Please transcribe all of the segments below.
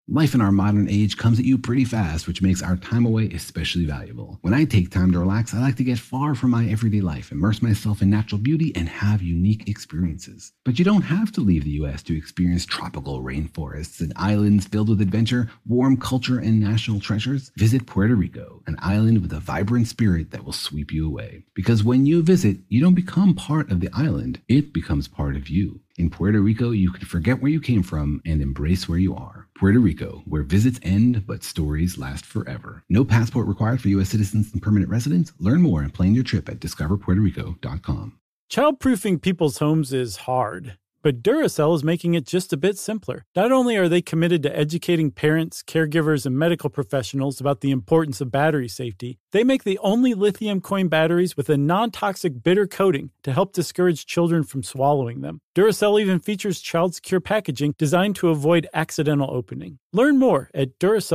Life in our modern age comes at you pretty fast, which makes our time away especially valuable. When I take time to relax, I like to get far from my everyday life, immerse myself in natural beauty, and have unique experiences. But you don't have to leave the U.S. to experience tropical rainforests and islands filled with adventure, warm culture, and national treasures. Visit Puerto Rico, an island with a vibrant spirit that will sweep you away. Because when you visit, you don't become part of the island, it becomes part of you. In Puerto Rico, you can forget where you came from and embrace where you are. Puerto Rico, where visits end, but stories last forever. No passport required for U.S. citizens and permanent residents. Learn more and plan your trip at discoverpuertorico.com. Childproofing people's homes is hard, but Duracell is making it just a bit simpler. Not only are they committed to educating parents, caregivers, and medical professionals about the importance of battery safety, they make the only lithium coin batteries with a non-toxic bitter coating to help discourage children from swallowing them. Duracell even features child-secure packaging designed to avoid accidental opening. Learn more at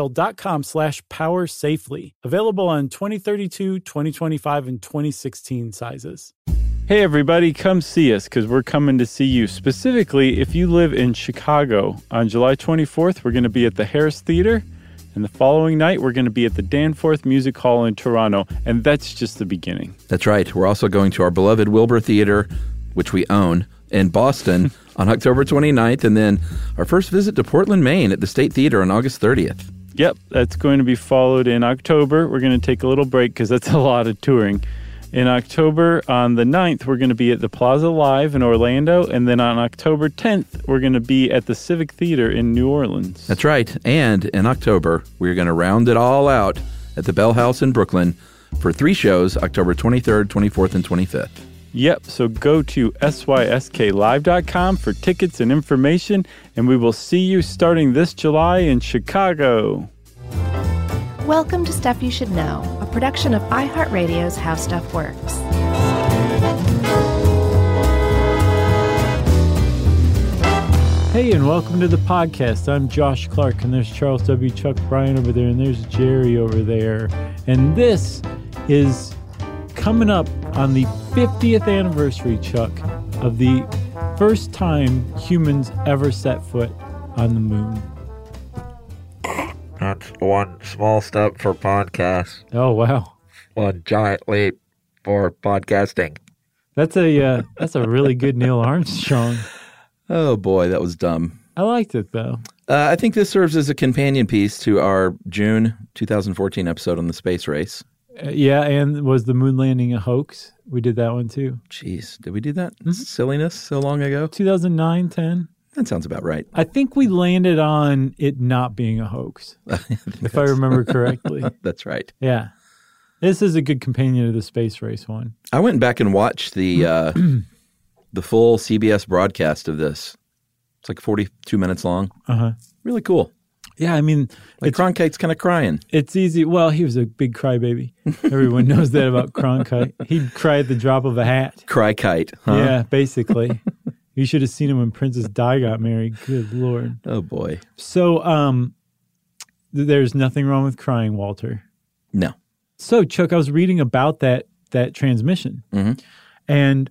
Duracell.com/powersafely. Available on 2032, 2025, and 2016 sizes. Hey everybody, come see us because we're coming to see you. Specifically, if you live in Chicago, on July 24th, we're going to be at the Harris Theater. And the following night, we're going to be at the Danforth Music Hall in Toronto. And that's just the beginning. That's right. We're also going to our beloved Wilbur Theater, which we own, in Boston on October 29th. And then our first visit to Portland, Maine at the State Theater on August 30th. Yep, that's going to be followed in October. We're going to take a little break because that's a lot of touring. In October, on the 9th, we're going to be at the Plaza Live in Orlando. And then on October 10th, we're going to be at the Civic Theater in New Orleans. That's right. And in October, we're going to round it all out at the Bell House in Brooklyn for 3 shows, October 23rd, 24th, and 25th. Yep, so go to sysklive.com for tickets and information, and we will see you starting this July in Chicago. Welcome to Stuff You Should Know, a production of iHeartRadio's How Stuff Works. Hey, and welcome to the podcast. I'm Josh Clark, and there's Charles W. Chuck Bryan over there, and there's Jerry over there. And this is coming up on the 50th anniversary, Chuck, of the first time humans ever set foot on the moon. That's one small step for podcasts. Oh, wow. One giant leap for podcasting. That's a really good Neil Armstrong. Oh, boy, that was dumb. I liked it, though. I think this serves as a companion piece to our June 2014 episode on the space race. Yeah, and was the moon landing a hoax? We did that one, too. Jeez, did we do that silliness so long ago? 2009, 10? That sounds about right. I think we landed on it not being a hoax, if I remember correctly. That's right. Yeah. This is a good companion to the space race one. I went back and watched the the full CBS broadcast of this. It's like 42 minutes long. Uh-huh. Really cool. Yeah, I mean... Cronkite's kind of crying. It's easy. Well, he was a big crybaby. Everyone knows that about Cronkite. He'd cry at the drop of a hat. Cry-kite, huh? Yeah, basically. You should have seen him when Princess Di got married. Good Lord. Oh, boy. So, there's nothing wrong with crying, Walter. No. So, Chuck, I was reading about that transmission. Mm-hmm. And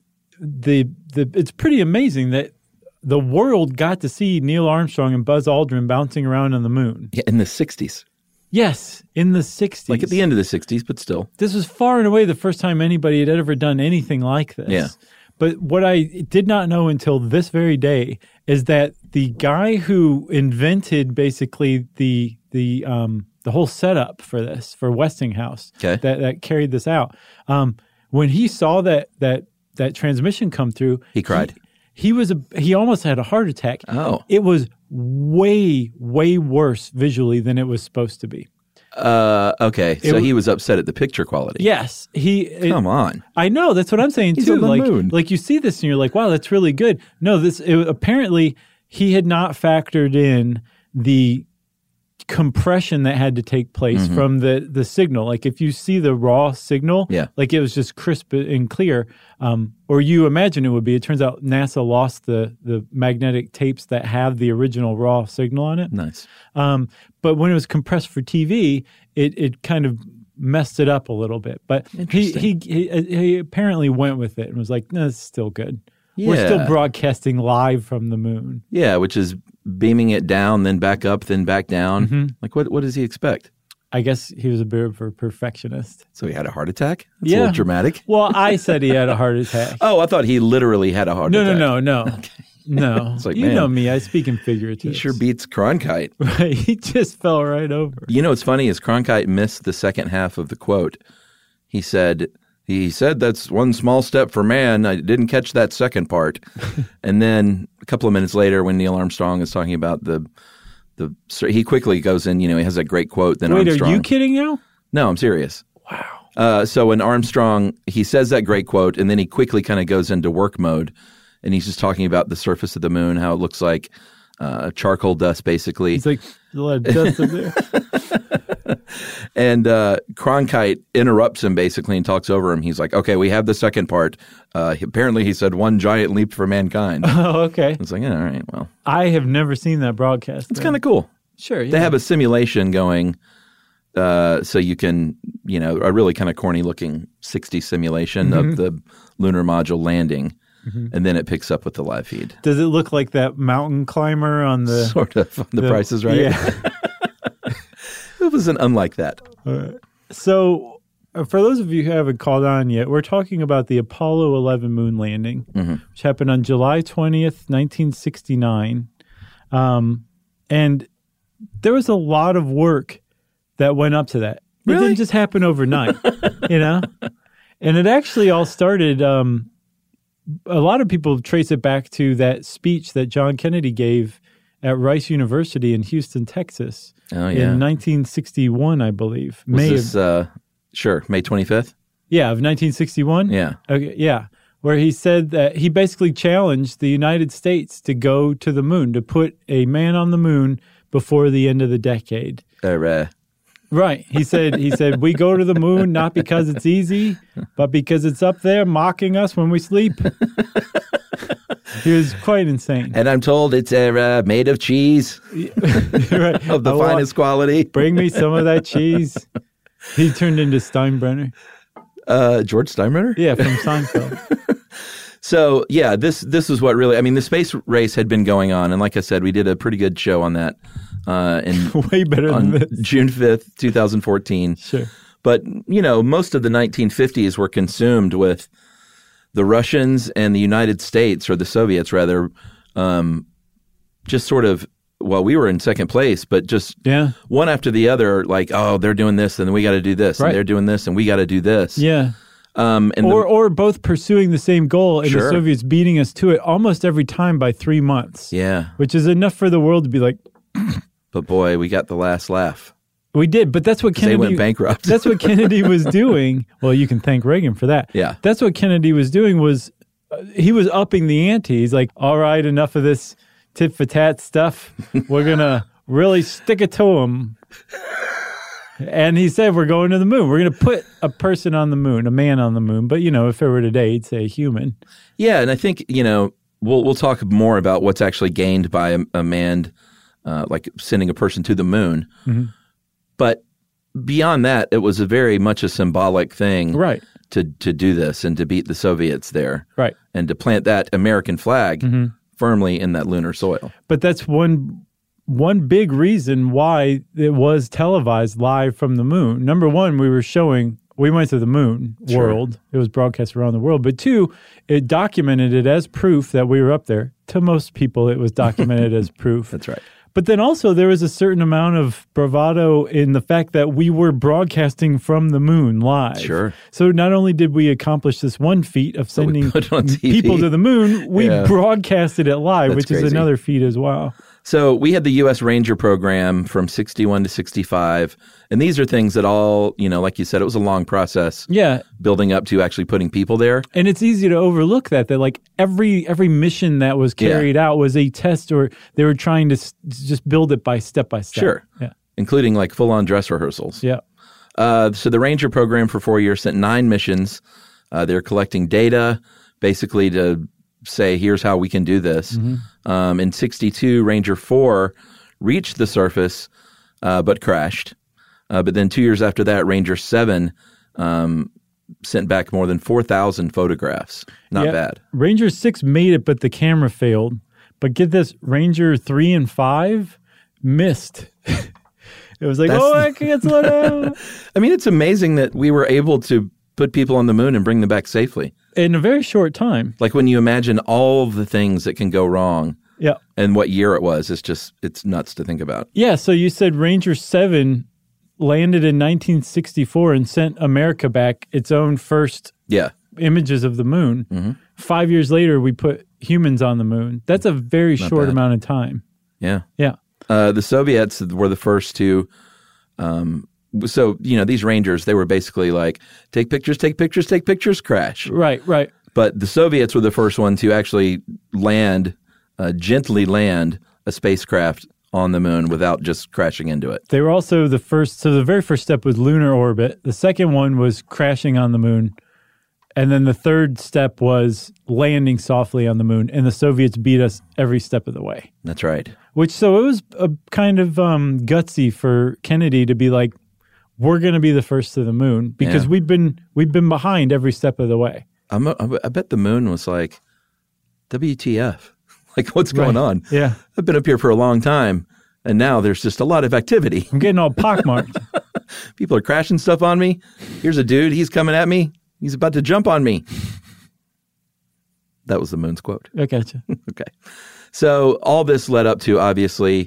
it's pretty amazing that the world got to see Neil Armstrong and Buzz Aldrin bouncing around on the moon. Yeah, in the 60s. Yes, in the 60s. Like at the end of the 60s, but still. This was far and away the first time anybody had ever done anything like this. Yeah. But what I did not know until this very day is that the guy who invented basically the whole setup for this, for Westinghouse, that carried this out, when he saw that transmission come through, he cried. He almost had a heart attack. Oh. It was way, way worse visually than it was supposed to be. Okay. So he was upset at the picture quality. Yes. Come on. I know. That's what I'm saying, He's too. on the moon. Like you see this and you're like, wow, that's really good. No, apparently he had not factored in the compression that had to take place from the signal. Like if you see the raw signal, like it was just crisp and clear, or you imagine it would be. It turns out NASA lost the magnetic tapes that have the original raw signal on it. Nice. But when it was compressed for TV, it kind of messed it up a little bit. But he apparently went with it and was like, no, it's still good. We're still Yeah. broadcasting live from the moon. Yeah, which is beaming it down, then back up, then back down. Mm-hmm. Like, what does he expect? I guess he was a bit of a perfectionist. So he had a heart attack? That's Yeah. a little dramatic. Well, I said he had a heart attack. Oh, I thought he literally had a heart attack. No. No. It's like, you man, know me. I speak in figurative. He sure beats Cronkite. Right. He just fell right over. You know what's funny is Cronkite missed the second half of the quote. He said that's one small step for man. I didn't catch that second part. And then a couple of minutes later, when Neil Armstrong is talking about he quickly goes in, he has that great quote. Then Wait, Armstrong. are you kidding now? No, I'm serious. Wow. So when Armstrong, he says that great quote, and then he quickly kind of goes into work mode, and he's just talking about the surface of the moon, how it looks like charcoal dust, basically. He's like, there's a lot of dust up there. And Cronkite interrupts him basically and talks over him. He's like, okay, we have the second part. Apparently, he said one giant leap for mankind. Oh, okay. It's like, all right, well. I have never seen that broadcast. It's kind of cool. Sure. Yeah. They have a simulation going so you can, a really kind of corny looking 60 simulation of the lunar module landing. And then it picks up with the live feed. Does it look like that mountain climber on the... Sort of. On the Price is Right. Yeah. It wasn't unlike that. So, for those of you who haven't called on yet, we're talking about the Apollo 11 moon landing, which happened on July 20th, 1969. And there was a lot of work that went up to that. It Really? didn't just happen overnight, And it actually all started... a lot of people trace it back to that speech that John Kennedy gave at Rice University in Houston, Texas, Oh, yeah. in 1961, I believe. Was this, sure, May 25th? Of 1961? Yeah. Okay, yeah. Where he said that he basically challenged the United States to go to the moon, to put a man on the moon before the end of the decade. Right. He said, we go to the moon not because it's easy, but because it's up there mocking us when we sleep. He was quite insane. And I'm told it's made of cheese Right. of the finest quality. Bring me some of that cheese. He turned into Steinbrenner. George Steinbrenner? Yeah, from Seinfeld. So, yeah, this is what really, the space race had been going on. And like I said, we did a pretty good show on that Way better than on this. June 5th, 2014. Sure. But, most of the 1950s were consumed with the Russians and the United States, or the Soviets rather, just sort of, we were in second place, but just one after the other, like, oh, they're doing this, and we got to do this, Right. and they're doing this, and we got to do this. Yeah. And Or both pursuing the same goal and Sure. the Soviets beating us to it almost every time by 3 months. yeah, Which is enough for the world to be like, but boy, we got the last laugh. we did. But that's what Kennedy... They went bankrupt. That's what Kennedy was doing. Well, you can thank Reagan for that. Yeah. That's what Kennedy was doing was he was upping the ante. He's like, all right, enough of this tit-for-tat stuff. We're going to really stick it to them. And he said, we're going to the moon. We're going to put a person on the moon, a man on the moon. But, if it were today, he'd say a human. Yeah, and I think, we'll talk more about what's actually gained by a manned, like sending a person to the moon. Mm-hmm. But beyond that, it was very much a symbolic thing, Right. to do this and to beat the Soviets there, Right. and to plant that American flag firmly in that lunar soil. But that's one big reason why it was televised live from the moon. Number one, we went to the moon world. It was broadcast around the world. But two, it documented it as proof that we were up there. To most people, it was documented as proof. That's right. But then also there was a certain amount of bravado in the fact that we were broadcasting from the moon live. Sure. So not only did we accomplish this one feat of we sending put it on TV. people to the moon, we broadcasted it live, That's which crazy. is another feat as well. So we had the U.S. Ranger program from 61 to 65. And these are things that all, like you said, it was a long process Yeah. building up to actually putting people there. And it's easy to overlook that like every mission that was carried out was a test, or they were trying to just build it by step. Sure. Yeah. Including like full-on dress rehearsals. Yeah. So the Ranger program for 4 years sent 9 missions. They're collecting data basically to say, here's how we can do this. In 62, Ranger 4 reached the surface but crashed. But then 2 years after that, Ranger 7 sent back more than 4,000 photographs. Not bad. Ranger 6 made it, but the camera failed. But get this, Ranger 3 and 5 missed. It was like, I can't slow down. I mean, it's amazing that we were able to put people on the moon and bring them back safely. In a very short time. Like when you imagine all the things that can go wrong and what year it was, it's nuts to think about. Yeah, so you said Ranger 7 landed in 1964 and sent America back its own first images of the moon. Mm-hmm. 5 years later, we put humans on the moon. That's a very short amount of time. Yeah. Yeah. The Soviets were the first to, so, these Rangers, they were basically like, take pictures, crash. Right. But the Soviets were the first one to actually gently land a spacecraft on the moon without just crashing into it. They were also the first, so the very first step was lunar orbit. The second one was crashing on the moon. And then the third step was landing softly on the moon. And the Soviets beat us every step of the way. That's right. So it was a kind of gutsy for Kennedy to be like, we're going to be the first to the moon because we've been behind every step of the way. I bet the moon was like, WTF? Like, what's going on? Yeah. I've been up here for a long time, and now there's just a lot of activity. I'm getting all pockmarked. People are crashing stuff on me. Here's a dude. He's coming at me. He's about to jump on me. That was the moon's quote. I gotcha. Okay. So all this led up to, obviously,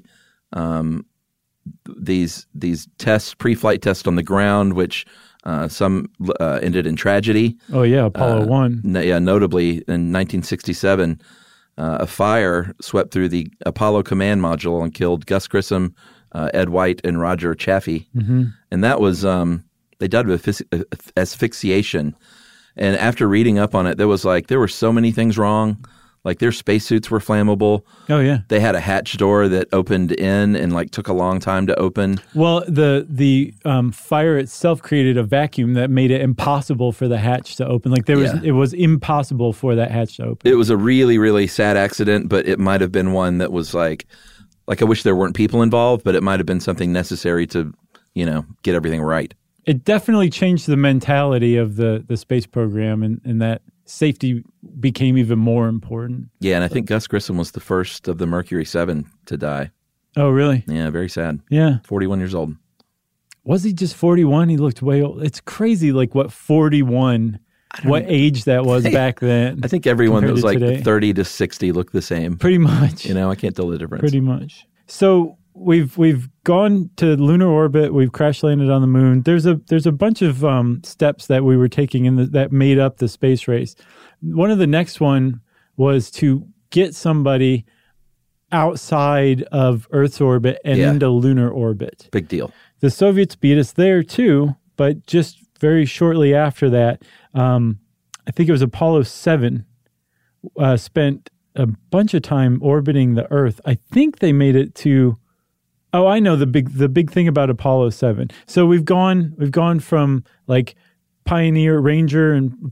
these tests, pre-flight tests on the ground, which some ended in tragedy. Oh, yeah, Apollo 1. Notably, in 1967, a fire swept through the Apollo command module and killed Gus Grissom, Ed White, and Roger Chaffee. Mm-hmm. And that was, they died of asphyxiation. And after reading up on it, there were so many things wrong. Like their spacesuits were flammable. Oh, yeah. They had a hatch door that opened in and took a long time to open. Well, the fire itself created a vacuum that made it impossible for the hatch to open. It was impossible for that hatch to open. It was a really, really sad accident, but it might have been one that was like I wish there weren't people involved, but it might have been something necessary to, get everything right. It definitely changed the mentality of the space program and that safety became even more important. Yeah, and I think Gus Grissom was the first of the Mercury 7 to die. Oh, really? Yeah, very sad. Yeah. 41 years old. Was he just 41? He looked way old. It's crazy, what 41, what age that was back then. I think everyone that was today. 30 to 60 looked the same. Pretty much. I can't tell the difference. Pretty much. So we've gone to lunar orbit. We've crash landed on the moon. There's a bunch of steps that we were taking that made up the space race. One of the next one was to get somebody outside of Earth's orbit and into lunar orbit. Big deal. The Soviets beat us there too, but just very shortly after that, I think it was Apollo 7 spent a bunch of time orbiting the Earth. I think they made it to. Oh, I know the big thing about Apollo 7. So we've gone from Pioneer, Ranger,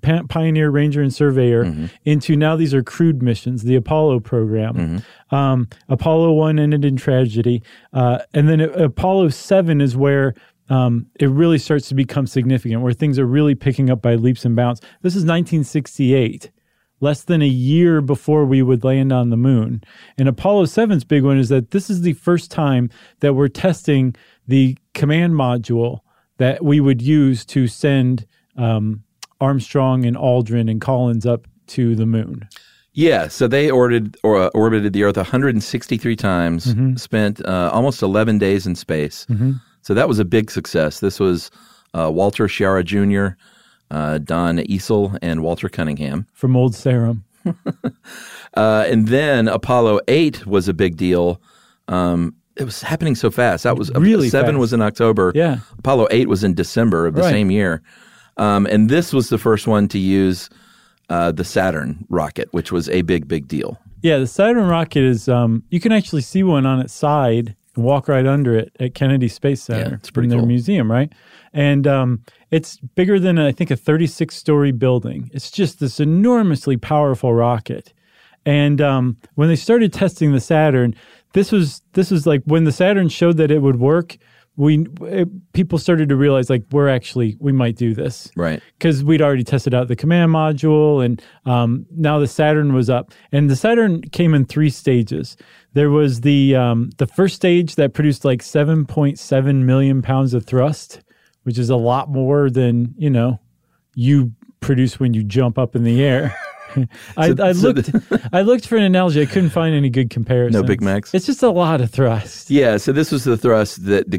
and Surveyor into now these are crewed missions, the Apollo program. Mm-hmm. Apollo 1 ended in tragedy. And then Apollo 7 is where it really starts to become significant, where things are really picking up by leaps and bounds. This is 1968. Less than a year before we would land on the moon. And Apollo 7's big one is that this is the first time that we're testing the command module that we would use to send Armstrong and Aldrin and Collins up to the moon. Yeah, so they orbited the Earth 163 times, spent almost 11 days in space. Mm-hmm. So that was a big success. This was Walter Sciarra Jr., Don Easel, and Walter Cunningham. From Old Sarum. And then Apollo 8 was a big deal. It was happening so fast. That was really 7 fast. Was in October. Yeah. Apollo 8 was in December of the same year. And this was the first one to use the Saturn rocket, which was a big deal. Yeah, the Saturn rocket is, you can actually see one on its side and walk right under it at Kennedy Space Center. Yeah, it's pretty in their cool. museum, right? And it's bigger than, I think, a 36-story building. It's just this enormously powerful rocket. And when they started testing the Saturn, this was like when the Saturn showed that it would work, people started to realize like we might do this, Right. Because we'd already tested out the command module, and now the Saturn was up, and the Saturn came in 3 stages. There was the first stage that produced like 7.7 million pounds of thrust, which is a lot more than you produce when you jump up in the air. I looked for an analogy. I couldn't find any good comparison. No Big Macs? It's just a lot of thrust. Yeah, so this was the thrust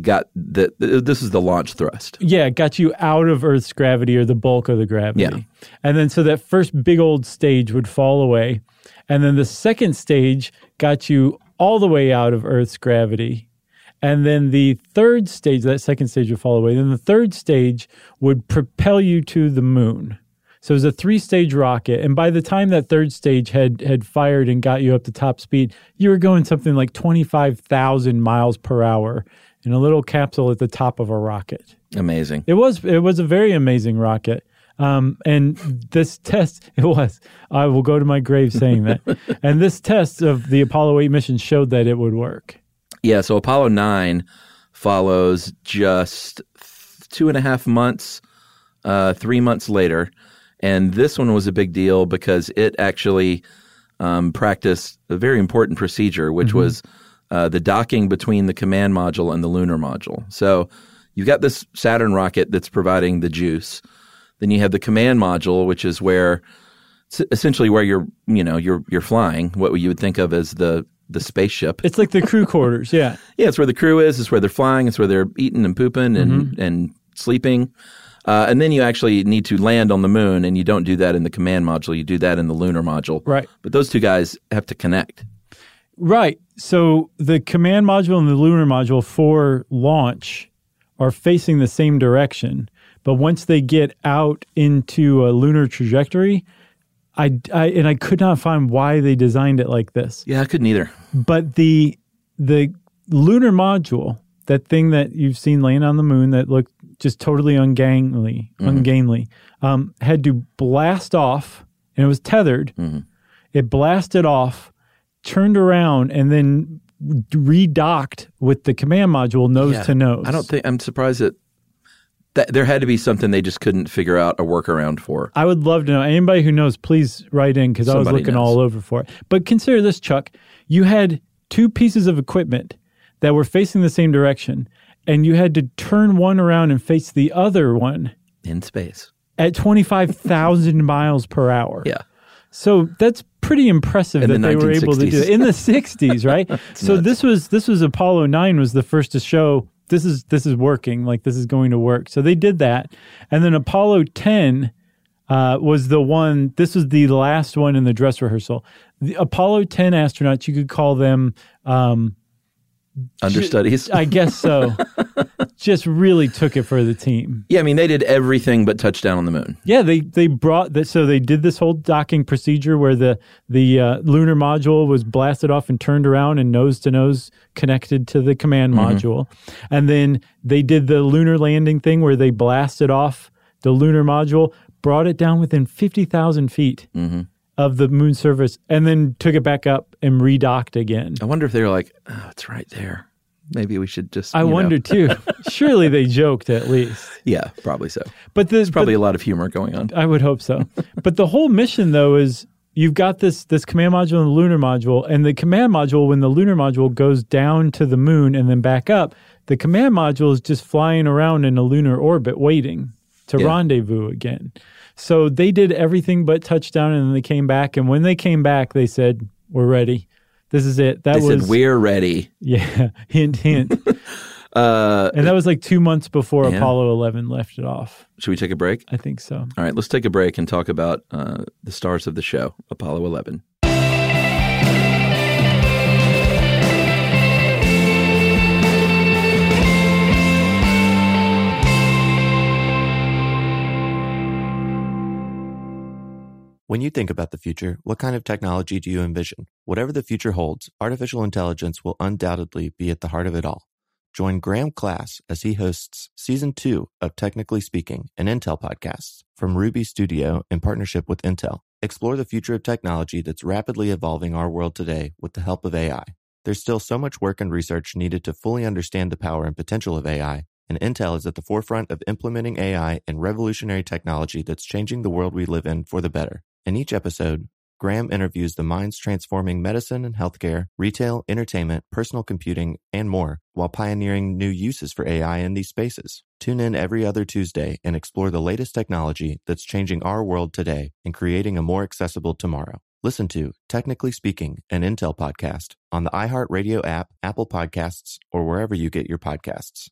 this is the launch thrust. Yeah, it got you out of Earth's gravity or the bulk of the gravity. Yeah. And then so that first big old stage would fall away. And then the second stage got you all the way out of Earth's gravity. And then the third stage, that second stage would fall away. Then the third stage would propel you to the moon. So it was a 3-stage rocket, and by the time that third stage had fired and got you up to top speed, you were going something like 25,000 miles per hour in a little capsule at the top of a rocket. Amazing. It was a very amazing rocket. And this test, I will go to my grave saying that. And this test of the Apollo 8 mission showed that it would work. Yeah, so Apollo 9 follows just 2.5 months, 3 months later. And this one was a big deal because it actually practiced a very important procedure, which was the docking between the command module and the lunar module. So you've got this Saturn rocket that's providing the juice. Then you have the command module, which is where essentially where you're flying, what you would think of as the spaceship. It's like the crew quarters, yeah. Yeah, it's where the crew is. It's where they're flying. It's where they're eating and pooping and sleeping. And then you actually need to land on the moon, and you don't do that in the command module. You do that in the lunar module. Right. But those two guys have to connect. Right. So the command module and the lunar module for launch are facing the same direction. But once they get out into a lunar trajectory, I could not find why they designed it like this. Yeah, I couldn't either. But the lunar module, that thing that you've seen laying on the moon that looked just totally ungainly, had to blast off, and it was tethered. It blasted off, turned around, and then redocked with the command module nose to nose. I'm surprised that there had to be something they just couldn't figure out a workaround for. I would love to know. Anybody who knows, please write in, because I was looking all over for it. But consider this, Chuck. You had 2 pieces of equipment that were facing the same direction, and you had to turn one around and face the other one in space at 25,000 miles per hour. Yeah. So that's pretty impressive that they were able to do it in the 60s, right? So this was Apollo 9 was the first to show this is working, like this is going to work. So they did that. And then Apollo 10 was the one, this was the last one in the dress rehearsal. The Apollo 10 astronauts, you could call them understudies. I guess so. Just really took it for the team. Yeah, I mean, they did everything but touch down on the moon. Yeah, they brought that. So they did this whole docking procedure where the lunar module was blasted off and turned around and nose to nose connected to the command module, and then they did the lunar landing thing where they blasted off the lunar module, brought it down within 50,000 feet of the moon surface, and then took it back up and redocked again. I wonder if they were like, "Oh, it's right there. Maybe we should just." I wonder too. Surely they joked at least. Yeah, probably so. But there's probably a lot of humor going on. I would hope so. But the whole mission, though, is you've got this command module and the lunar module, and the command module, when the lunar module goes down to the moon and then back up, the command module is just flying around in a lunar orbit waiting to rendezvous again. So they did everything but touchdown, and then they came back. And when they came back, they said, "We're ready. This is it." They said, "We're ready." Yeah, hint, hint. And that was like 2 months before Apollo 11 left it off. Should we take a break? I think so. All right, let's take a break and talk about the stars of the show, Apollo 11. When you think about the future, what kind of technology do you envision? Whatever the future holds, artificial intelligence will undoubtedly be at the heart of it all. Join Graham Class as he hosts Season 2 of Technically Speaking, an Intel podcast from Ruby Studio in partnership with Intel. Explore the future of technology that's rapidly evolving our world today with the help of AI. There's still so much work and research needed to fully understand the power and potential of AI, and Intel is at the forefront of implementing AI and revolutionary technology that's changing the world we live in for the better. In each episode, Graham interviews the minds transforming medicine and healthcare, retail, entertainment, personal computing, and more, while pioneering new uses for AI in these spaces. Tune in every other Tuesday and explore the latest technology that's changing our world today and creating a more accessible tomorrow. Listen to Technically Speaking, an Intel podcast on the iHeartRadio app, Apple Podcasts, or wherever you get your podcasts.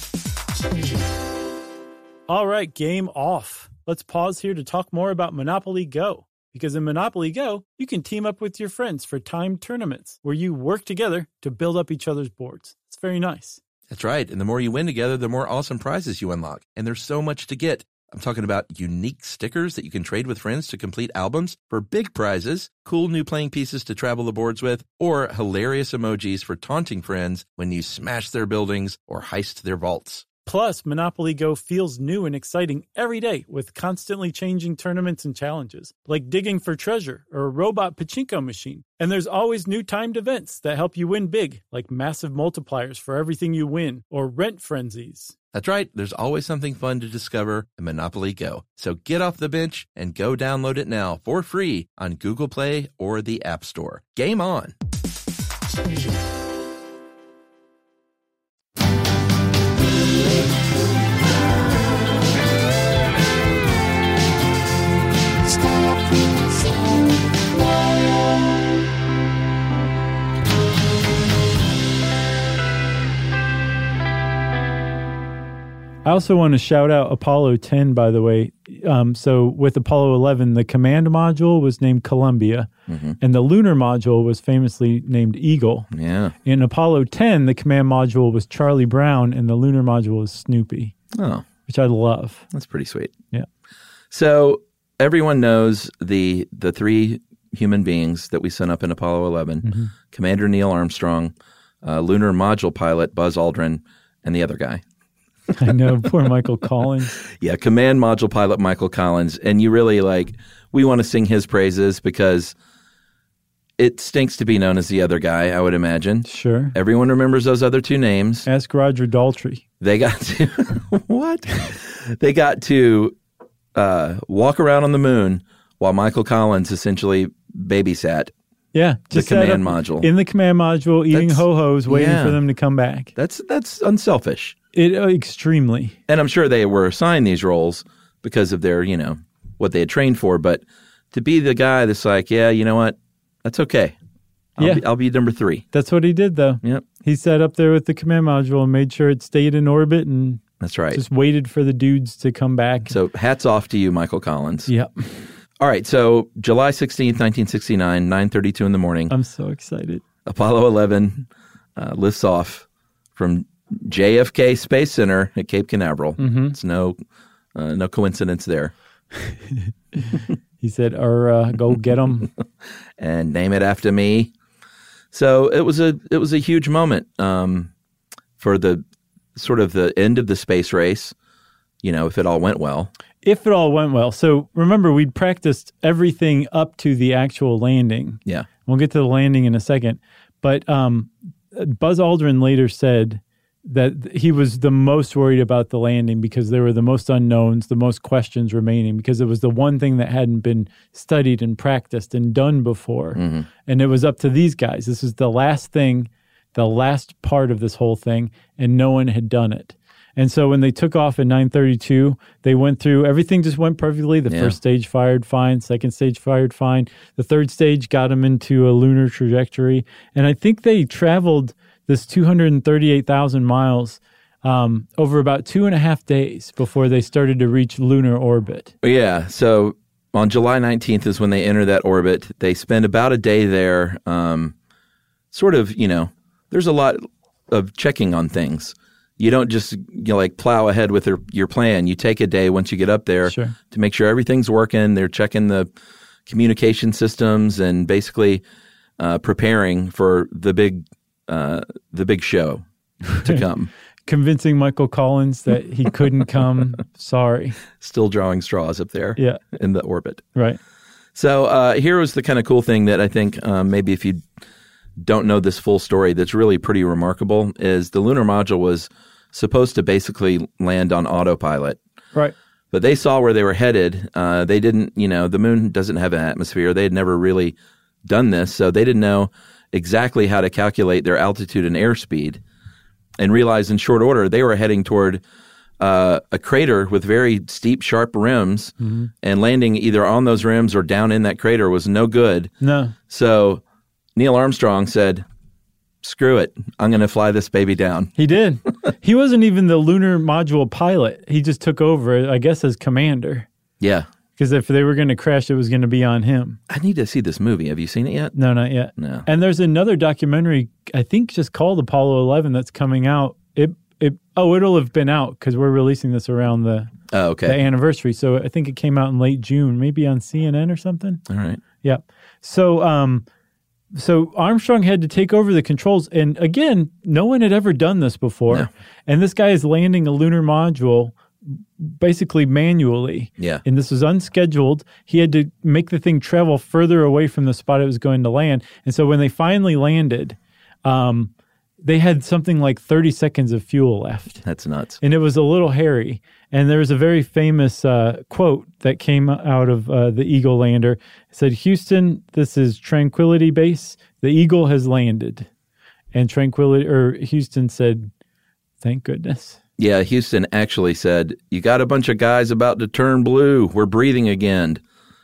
All right, game off. Let's pause here to talk more about Monopoly Go. Because in Monopoly Go, you can team up with your friends for timed tournaments where you work together to build up each other's boards. It's very nice. That's right. And the more you win together, the more awesome prizes you unlock. And there's so much to get. I'm talking about unique stickers that you can trade with friends to complete albums for big prizes, cool new playing pieces to travel the boards with, or hilarious emojis for taunting friends when you smash their buildings or heist their vaults. Plus, Monopoly Go feels new and exciting every day with constantly changing tournaments and challenges, like digging for treasure or a robot pachinko machine. And there's always new timed events that help you win big, like massive multipliers for everything you win or rent frenzies. That's right. There's always something fun to discover in Monopoly Go. So get off the bench and go download it now for free on Google Play or the App Store. Game on! I also want to shout out Apollo 10, by the way. So with Apollo 11, the command module was named Columbia, and the lunar module was famously named Eagle. Yeah. In Apollo 10, the command module was Charlie Brown, and the lunar module was Snoopy. Oh. Which I love. That's pretty sweet. Yeah. So everyone knows the three human beings that we sent up in Apollo 11, Commander Neil Armstrong, lunar module pilot Buzz Aldrin, and the other guy. I know, poor Michael Collins. Yeah, command module pilot Michael Collins. And you really we want to sing his praises because it stinks to be known as the other guy, I would imagine. Sure. Everyone remembers those other two names. Ask Roger Daltrey. They got to, what? They got to walk around on the moon while Michael Collins essentially babysat. Yeah, just the command module. In the command module, eating ho-hos, waiting for them to come back. That's unselfish. Extremely. And I'm sure they were assigned these roles because of their, what they had trained for. But to be the guy that's like, yeah, you know what? That's okay. I'll be number 3. That's what he did, though. Yep. He sat up there with the command module and made sure it stayed in orbit and that's right. Just waited for the dudes to come back. So hats off to you, Michael Collins. Yep. All right, so July 16th, 1969, 9:32 in the morning. I'm so excited. Apollo 11 lifts off from JFK Space Center at Cape Canaveral. It's no coincidence there. He said, go get them. And name it after me. So it was a huge moment for the sort of the end of the space race, if it all went well. If it all went well. So remember, we'd practiced everything up to the actual landing. Yeah. We'll get to the landing in a second. But Buzz Aldrin later said that he was the most worried about the landing because there were the most unknowns, the most questions remaining, because it was the one thing that hadn't been studied and practiced and done before. And it was up to these guys. This is the last thing, the last part of this whole thing, and no one had done it. And so when they took off at 9:32, they went through, everything just went perfectly. The first stage fired fine, second stage fired fine. The third stage got them into a lunar trajectory. And I think they traveled this 238,000 miles over about 2.5 days before they started to reach lunar orbit. Yeah, so on July 19th is when they enter that orbit. They spend about a day there, there's a lot of checking on things. You don't just plow ahead with your plan. You take a day once you get up there to make sure everything's working. They're checking the communication systems and basically preparing for the big show to come. Convincing Michael Collins that he couldn't come. Sorry. Still drawing straws up there in the orbit. Right. So here was the kind of cool thing that I think maybe if you don't know this full story that's really pretty remarkable is the lunar module was supposed to basically land on autopilot. Right. But they saw where they were headed. They didn't, the moon doesn't have an atmosphere. They had never really done this, so they didn't know exactly how to calculate their altitude and airspeed, and realized in short order they were heading toward a crater with very steep, sharp rims, and landing either on those rims or down in that crater was no good. No. So Neil Armstrong said, screw it, I'm going to fly this baby down. He did. He wasn't even the lunar module pilot. He just took over, I guess, as commander. Yeah. Because if they were going to crash, it was going to be on him. I need to see this movie. Have you seen it yet? No, not yet. No. And there's another documentary, I think just called Apollo 11, that's coming out. It'll have been out because we're releasing this around the anniversary. So I think it came out in late June, maybe on CNN or something. All right. Yeah. So Armstrong had to take over the controls. And again, no one had ever done this before. No. And this guy is landing a lunar module basically manually. Yeah. And this was unscheduled. He had to make the thing travel further away from the spot it was going to land. And so when they finally landed, they had something like 30 seconds of fuel left. That's nuts. And it was a little hairy. And there was a very famous quote that came out of the Eagle lander. It said, "Houston, this is Tranquility Base. The Eagle has landed." And Houston said, "Thank goodness." Yeah, Houston actually said, "You got a bunch of guys about to turn blue. We're breathing again."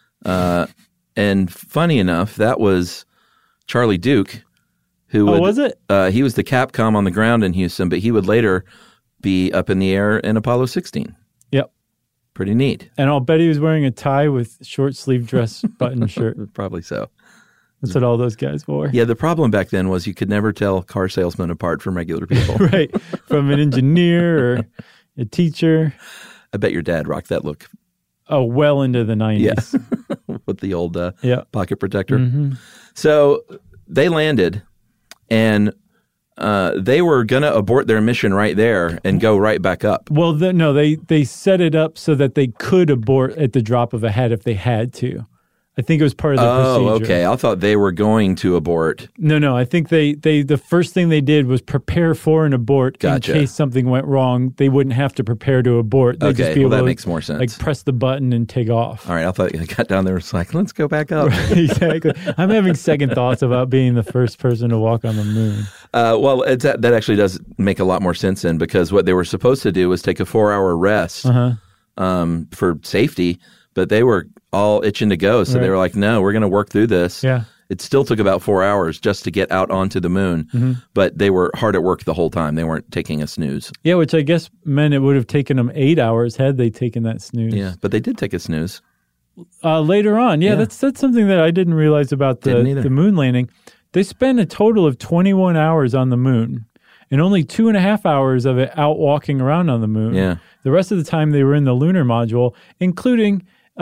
And funny enough, that was Charlie Duke, who was it? He was the Capcom on the ground in Houston, but he would later be up in the air in Apollo 16. Yep. Pretty neat. And I'll bet he was wearing a tie with short sleeve dress button shirt. Probably so. That's what all those guys wore. Yeah, the problem back then was you could never tell car salesmen apart from regular people. Right. From an engineer or a teacher. I bet your dad rocked that look. Oh, well into the 90s. Yeah. With the old pocket protector. Mm-hmm. So they landed, and they were going to abort their mission right there and go right back up. Well, they set it up so that they could abort at the drop of a hat if they had to. I think it was part of the procedure. Oh, okay. I thought they were going to abort. No. I think they the first thing they did was prepare for an abort in case something went wrong. They wouldn't have to prepare to abort. They'd just be able that to, makes more sense. Like press the button and take off. All right. I thought they got down there and was like, let's go back up. Right, exactly. I'm having second thoughts about being the first person to walk on the moon. Well, that actually does make a lot more sense then, because what they were supposed to do was take a 4-hour rest for safety, but they were all itching to go. So they were like, no, we're going to work through this. Yeah. It still took about 4 hours just to get out onto the moon, but they were hard at work the whole time. They weren't taking a snooze. Yeah, which I guess meant it would have taken them 8 hours had they taken that snooze. Yeah, but they did take a snooze. Later on. Yeah, that's something that I didn't realize about the moon landing. They spent a total of 21 hours on the moon, and only 2.5 hours of it out walking around on the moon. Yeah. The rest of the time they were in the lunar module, including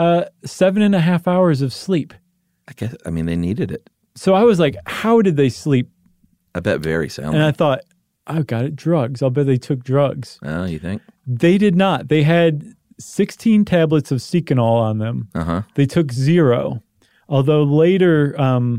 7.5 hours of sleep. I mean, they needed it. So I was like, how did they sleep? I bet very soundly. And I thought, I've got it, drugs. I'll bet they took drugs. Oh, you think? They did not. They had 16 tablets of Seconal on them. They took 0. Although later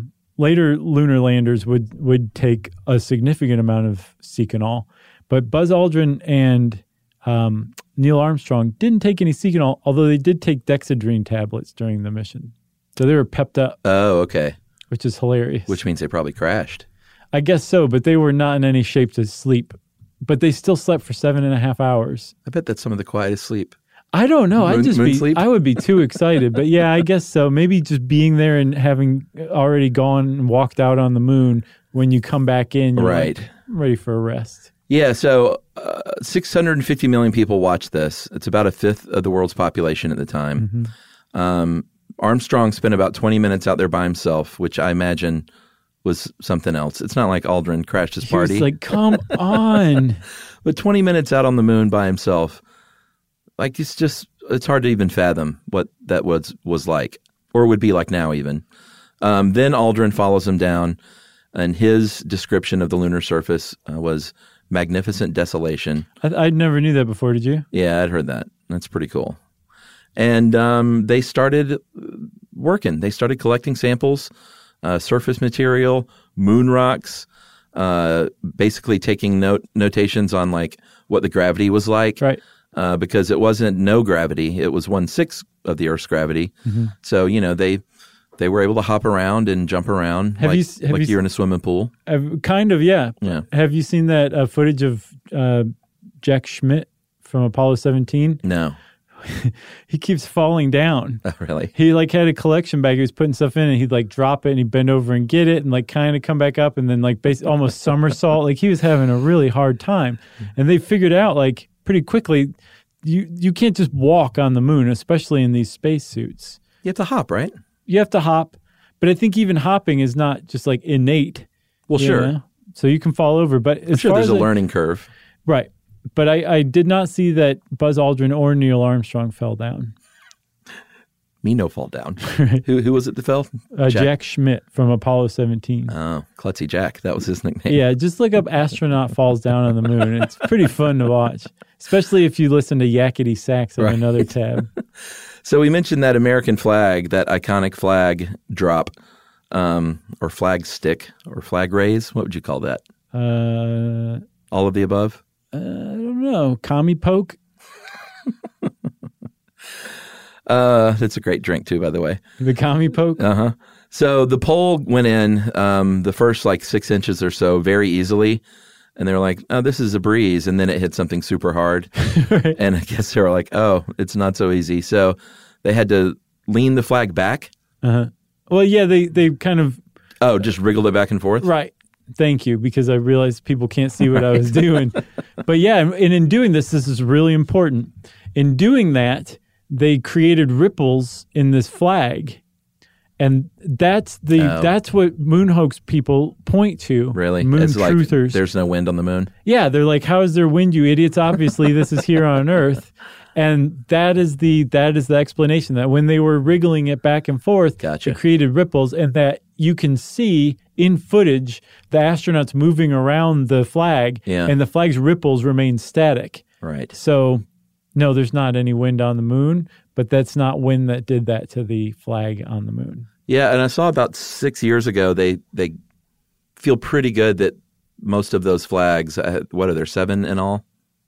lunar landers would take a significant amount of Seconal. But Buzz Aldrin and Neil Armstrong didn't take any Seconal, although they did take Dexedrine tablets during the mission. So they were pepped up. Oh, okay. Which is hilarious. Which means they probably crashed. I guess so, but they were not in any shape to sleep. But they still slept for 7.5 hours. I bet that's some of the quietest sleep. I don't know. Sleep? I would be too excited. But yeah, I guess so. Maybe just being there and having already gone and walked out on the moon, when you come back in, you're like, ready for a rest. Yeah, so 650 million people watched this. It's about a fifth of the world's population at the time. Armstrong spent about 20 minutes out there by himself, which I imagine was something else. It's not like Aldrin crashed his party. He was like, come on. But 20 minutes out on the moon by himself, like it's hard to even fathom what that was like, or would be like now even. Then Aldrin follows him down, and his description of the lunar surface was magnificent desolation. I never knew that before, did you? Yeah, I'd heard that. That's pretty cool. And they started working. They started collecting samples, surface material, moon rocks, basically taking notations on like what the gravity was like. Right. Because it wasn't no gravity. It was 1/6 of the Earth's gravity. So, they were able to hop around and jump around like you're in a swimming pool. Kind of, yeah. Yeah. Have you seen that footage of Jack Schmidt from Apollo 17? No. He keeps falling down. Oh, really? He like had a collection bag. He was putting stuff in, and he'd like drop it, and he'd bend over and get it, and like kind of come back up, and then like almost somersault. Like he was having a really hard time, and they figured out like pretty quickly, you can't just walk on the moon, especially in these spacesuits. You have to hop, right? You have to hop, but I think even hopping is not just like innate. Well, sure. Know? So you can fall over, but as sure, far there's as a learning curve. Right. But I did not see that Buzz Aldrin or Neil Armstrong fell down. Me no fall down. Who was it that fell? Jack Schmidt from Apollo 17. Oh, Klutzy Jack. That was his nickname. Yeah, just look up astronaut falls down on the moon. It's pretty fun to watch, especially if you listen to Yakety Sax on another tab. So we mentioned that American flag, that iconic flag drop, or flag stick, or flag raise. What would you call that? All of the above? I don't know. Commie poke? That's a great drink too, by the way. The commie poke? Uh-huh. So the pole went in the first like 6 inches or so very easily. And they were like, oh, this is a breeze. And then it hit something super hard. Right. And I guess they were like, oh, it's not so easy. So they had to lean the flag back. Uh-huh. Well, yeah, they kind of... Oh, just wriggled it back and forth? Right. Thank you, because I realized people can't see what I was doing. But yeah, and in doing this is really important. In doing that, they created ripples in this flag. And that's what moon hoax people point to. Really? Moon it's truthers. Like there's no wind on the moon? Yeah, they're like, how is there wind, you idiots? Obviously, this is here on Earth. And that is the explanation, that when they were wriggling it back and forth, Gotcha. It created ripples, and that you can see in footage the astronauts moving around the flag, and the flag's ripples remain static. Right. So, no, there's not any wind on the moon, but that's not wind that did that to the flag on the moon. Yeah, and I saw about 6 years ago, they feel pretty good that most of those flags, what are there, 7 in all?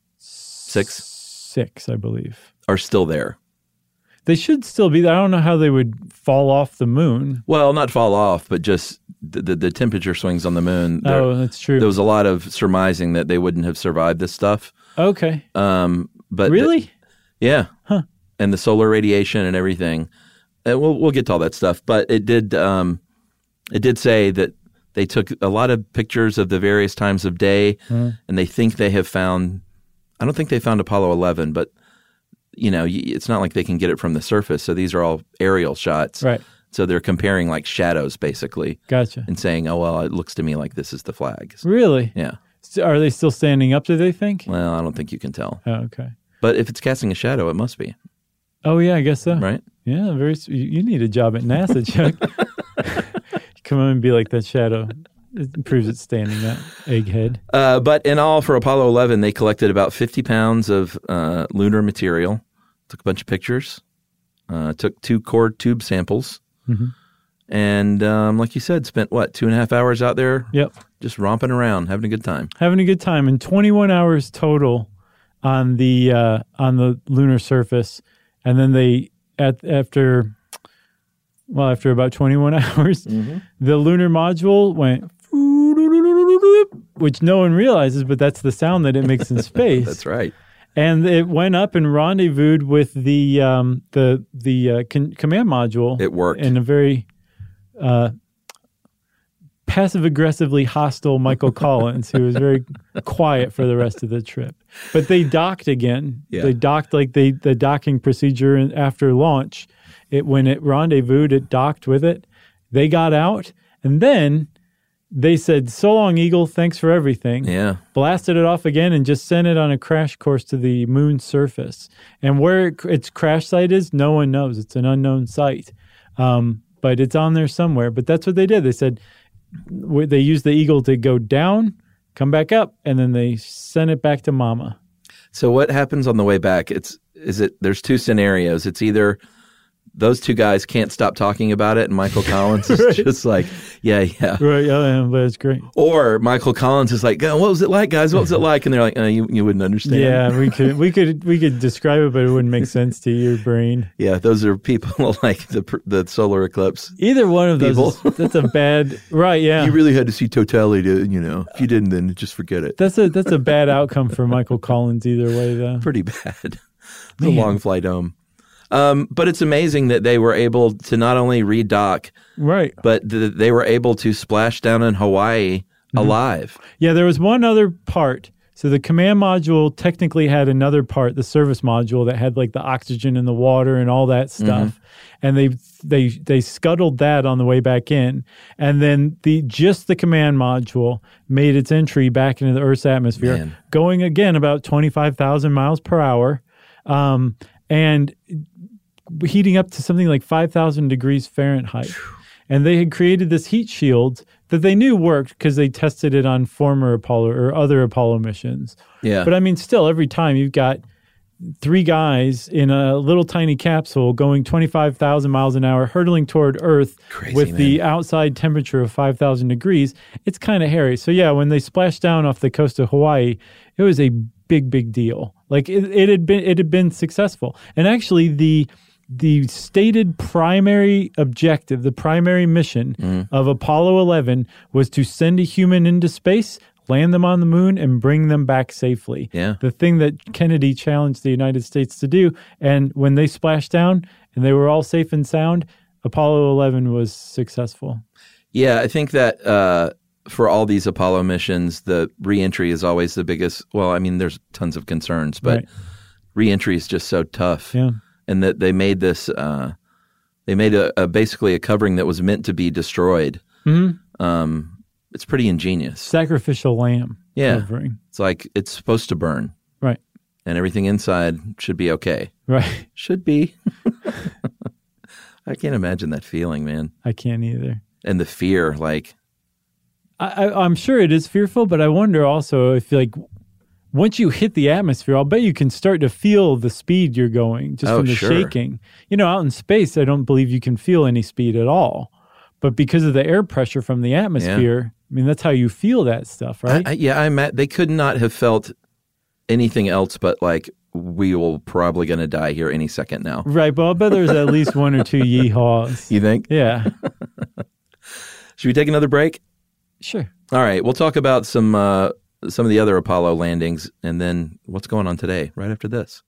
6? 6, I believe. Are still there. They should still be there. I don't know how they would fall off the moon. Well, not fall off, but just the temperature swings on the moon. Oh, that's true. There was a lot of surmising that they wouldn't have survived this stuff. Okay. But really? Yeah. Huh. And the solar radiation and everything. We'll get to all that stuff. But it did say that they took a lot of pictures of the various times of day, and they think they have found. I don't think they found Apollo 11, but it's not like they can get it from the surface. So these are all aerial shots. Right. So they're comparing like shadows, basically. Gotcha. And saying, oh, well, it looks to me like this is the flag. Really? Yeah. So are they still standing up, do they think? Well, I don't think you can tell. Oh, okay. But if it's casting a shadow, it must be. Oh, yeah, I guess so. Right? Yeah, you need a job at NASA, Chuck. Come on and be like that shadow. It proves it's standing up, egghead. But in all, for Apollo 11, they collected about 50 pounds of lunar material, took a bunch of pictures, took 2 core tube samples, and like you said, spent, 2.5 hours out there? Yep. Just romping around, having a good time. Having a good time, and 21 hours total on the lunar surface, and then they, after about 21 hours, the lunar module went, which no one realizes, but that's the sound that it makes in space. That's right. And it went up and rendezvoused with the command module. It worked in a very passive-aggressively hostile Michael Collins, who was very quiet for the rest of the trip. But they docked again. Yeah. They docked like the docking procedure after launch. When it rendezvoused, it docked with it. They got out, and then they said, "So long, Eagle. Thanks for everything." Yeah. Blasted it off again and just sent it on a crash course to the moon's surface. And where its crash site is, no one knows. It's an unknown site. But it's on there somewhere. But that's what they did. They said they used the Eagle to go down, come back up, and then they sent it back to Mama. So what happens on the way back? There's 2 scenarios. It's either those two guys can't stop talking about it, and Michael Collins is just like, yeah. Right, yeah, but it's great. Or Michael Collins is like, what was it like, guys? What was it like? And they're like, you wouldn't understand. Yeah, we could describe it, but it wouldn't make sense to your brain. Yeah, those are people like the solar eclipse. Either one of those, that's a bad, right, yeah. You really had to see totality to, if you didn't, then just forget it. That's a bad outcome for Michael Collins either way, though. Pretty bad. It's a long flight home. But it's amazing that they were able to not only redock, right, but they were able to splash down in Hawaii alive. Yeah, there was one other part. So the command module technically had another part, the service module, that had like the oxygen and the water and all that stuff. And they scuttled that on the way back in. And then just the command module made its entry back into the Earth's atmosphere, going again about 25,000 miles per hour. And heating up to something like 5,000 degrees Fahrenheit. And they had created this heat shield that they knew worked because they tested it on former Apollo or other Apollo missions. Yeah. But I mean, still, every time you've got 3 guys in a little tiny capsule going 25,000 miles an hour, hurtling toward Earth with the outside temperature of 5,000 degrees, it's kind of hairy. So yeah, when they splashed down off the coast of Hawaii, it was a big deal. Like it had been successful. And actually the stated primary objective, the primary mission of Apollo 11 was to send a human into space, land them on the moon, and bring them back safely. Yeah. The thing that Kennedy challenged the United States to do. And when they splashed down and they were all safe and sound, Apollo 11 was successful. Yeah, I think that for all these Apollo missions, the reentry is always the biggest. Well, I mean, there's tons of concerns, but reentry is just so tough. Yeah. And that they made this, they made a basically a covering that was meant to be destroyed. It's pretty ingenious. Sacrificial lamb covering. It's like it's supposed to burn. Right. And everything inside should be okay. Right. Should be. I can't imagine that feeling, man. I can't either. And the fear, like. I'm sure it is fearful, but I wonder also if, like, once you hit the atmosphere, I'll bet you can start to feel the speed you're going just from the shaking. Out in space, I don't believe you can feel any speed at all. But because of the air pressure from the atmosphere, I mean, that's how you feel that stuff, right? They could not have felt anything else but like, we will probably going to die here any second now. Right, but I'll bet there's at least 1 or 2 yeehaws. You think? Yeah. Should we take another break? Sure. All right. We'll talk about some of the other Apollo landings and then what's going on today right after this.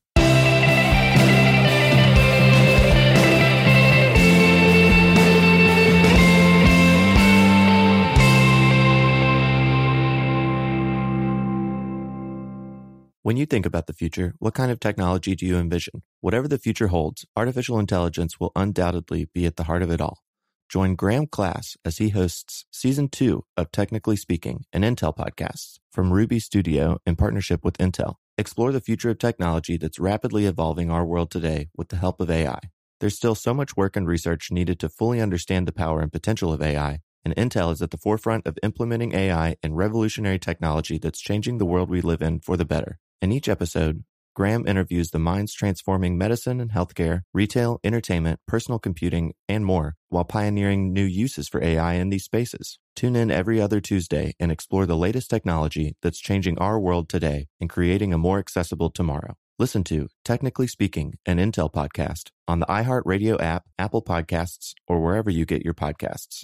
When you think about the future, what kind of technology do you envision? Whatever the future holds, artificial intelligence will undoubtedly be at the heart of it all. Join Graham Class as he hosts Season 2 of Technically Speaking, an Intel podcast from Ruby Studio in partnership with Intel. Explore the future of technology that's rapidly evolving our world today with the help of AI. There's still so much work and research needed to fully understand the power and potential of AI, and Intel is at the forefront of implementing AI and revolutionary technology that's changing the world we live in for the better. In each episode, Graham interviews the minds transforming medicine and healthcare, retail, entertainment, personal computing, and more, while pioneering new uses for AI in these spaces. Tune in every other Tuesday and explore the latest technology that's changing our world today and creating a more accessible tomorrow. Listen to Technically Speaking, an Intel podcast on the iHeartRadio app, Apple Podcasts, or wherever you get your podcasts.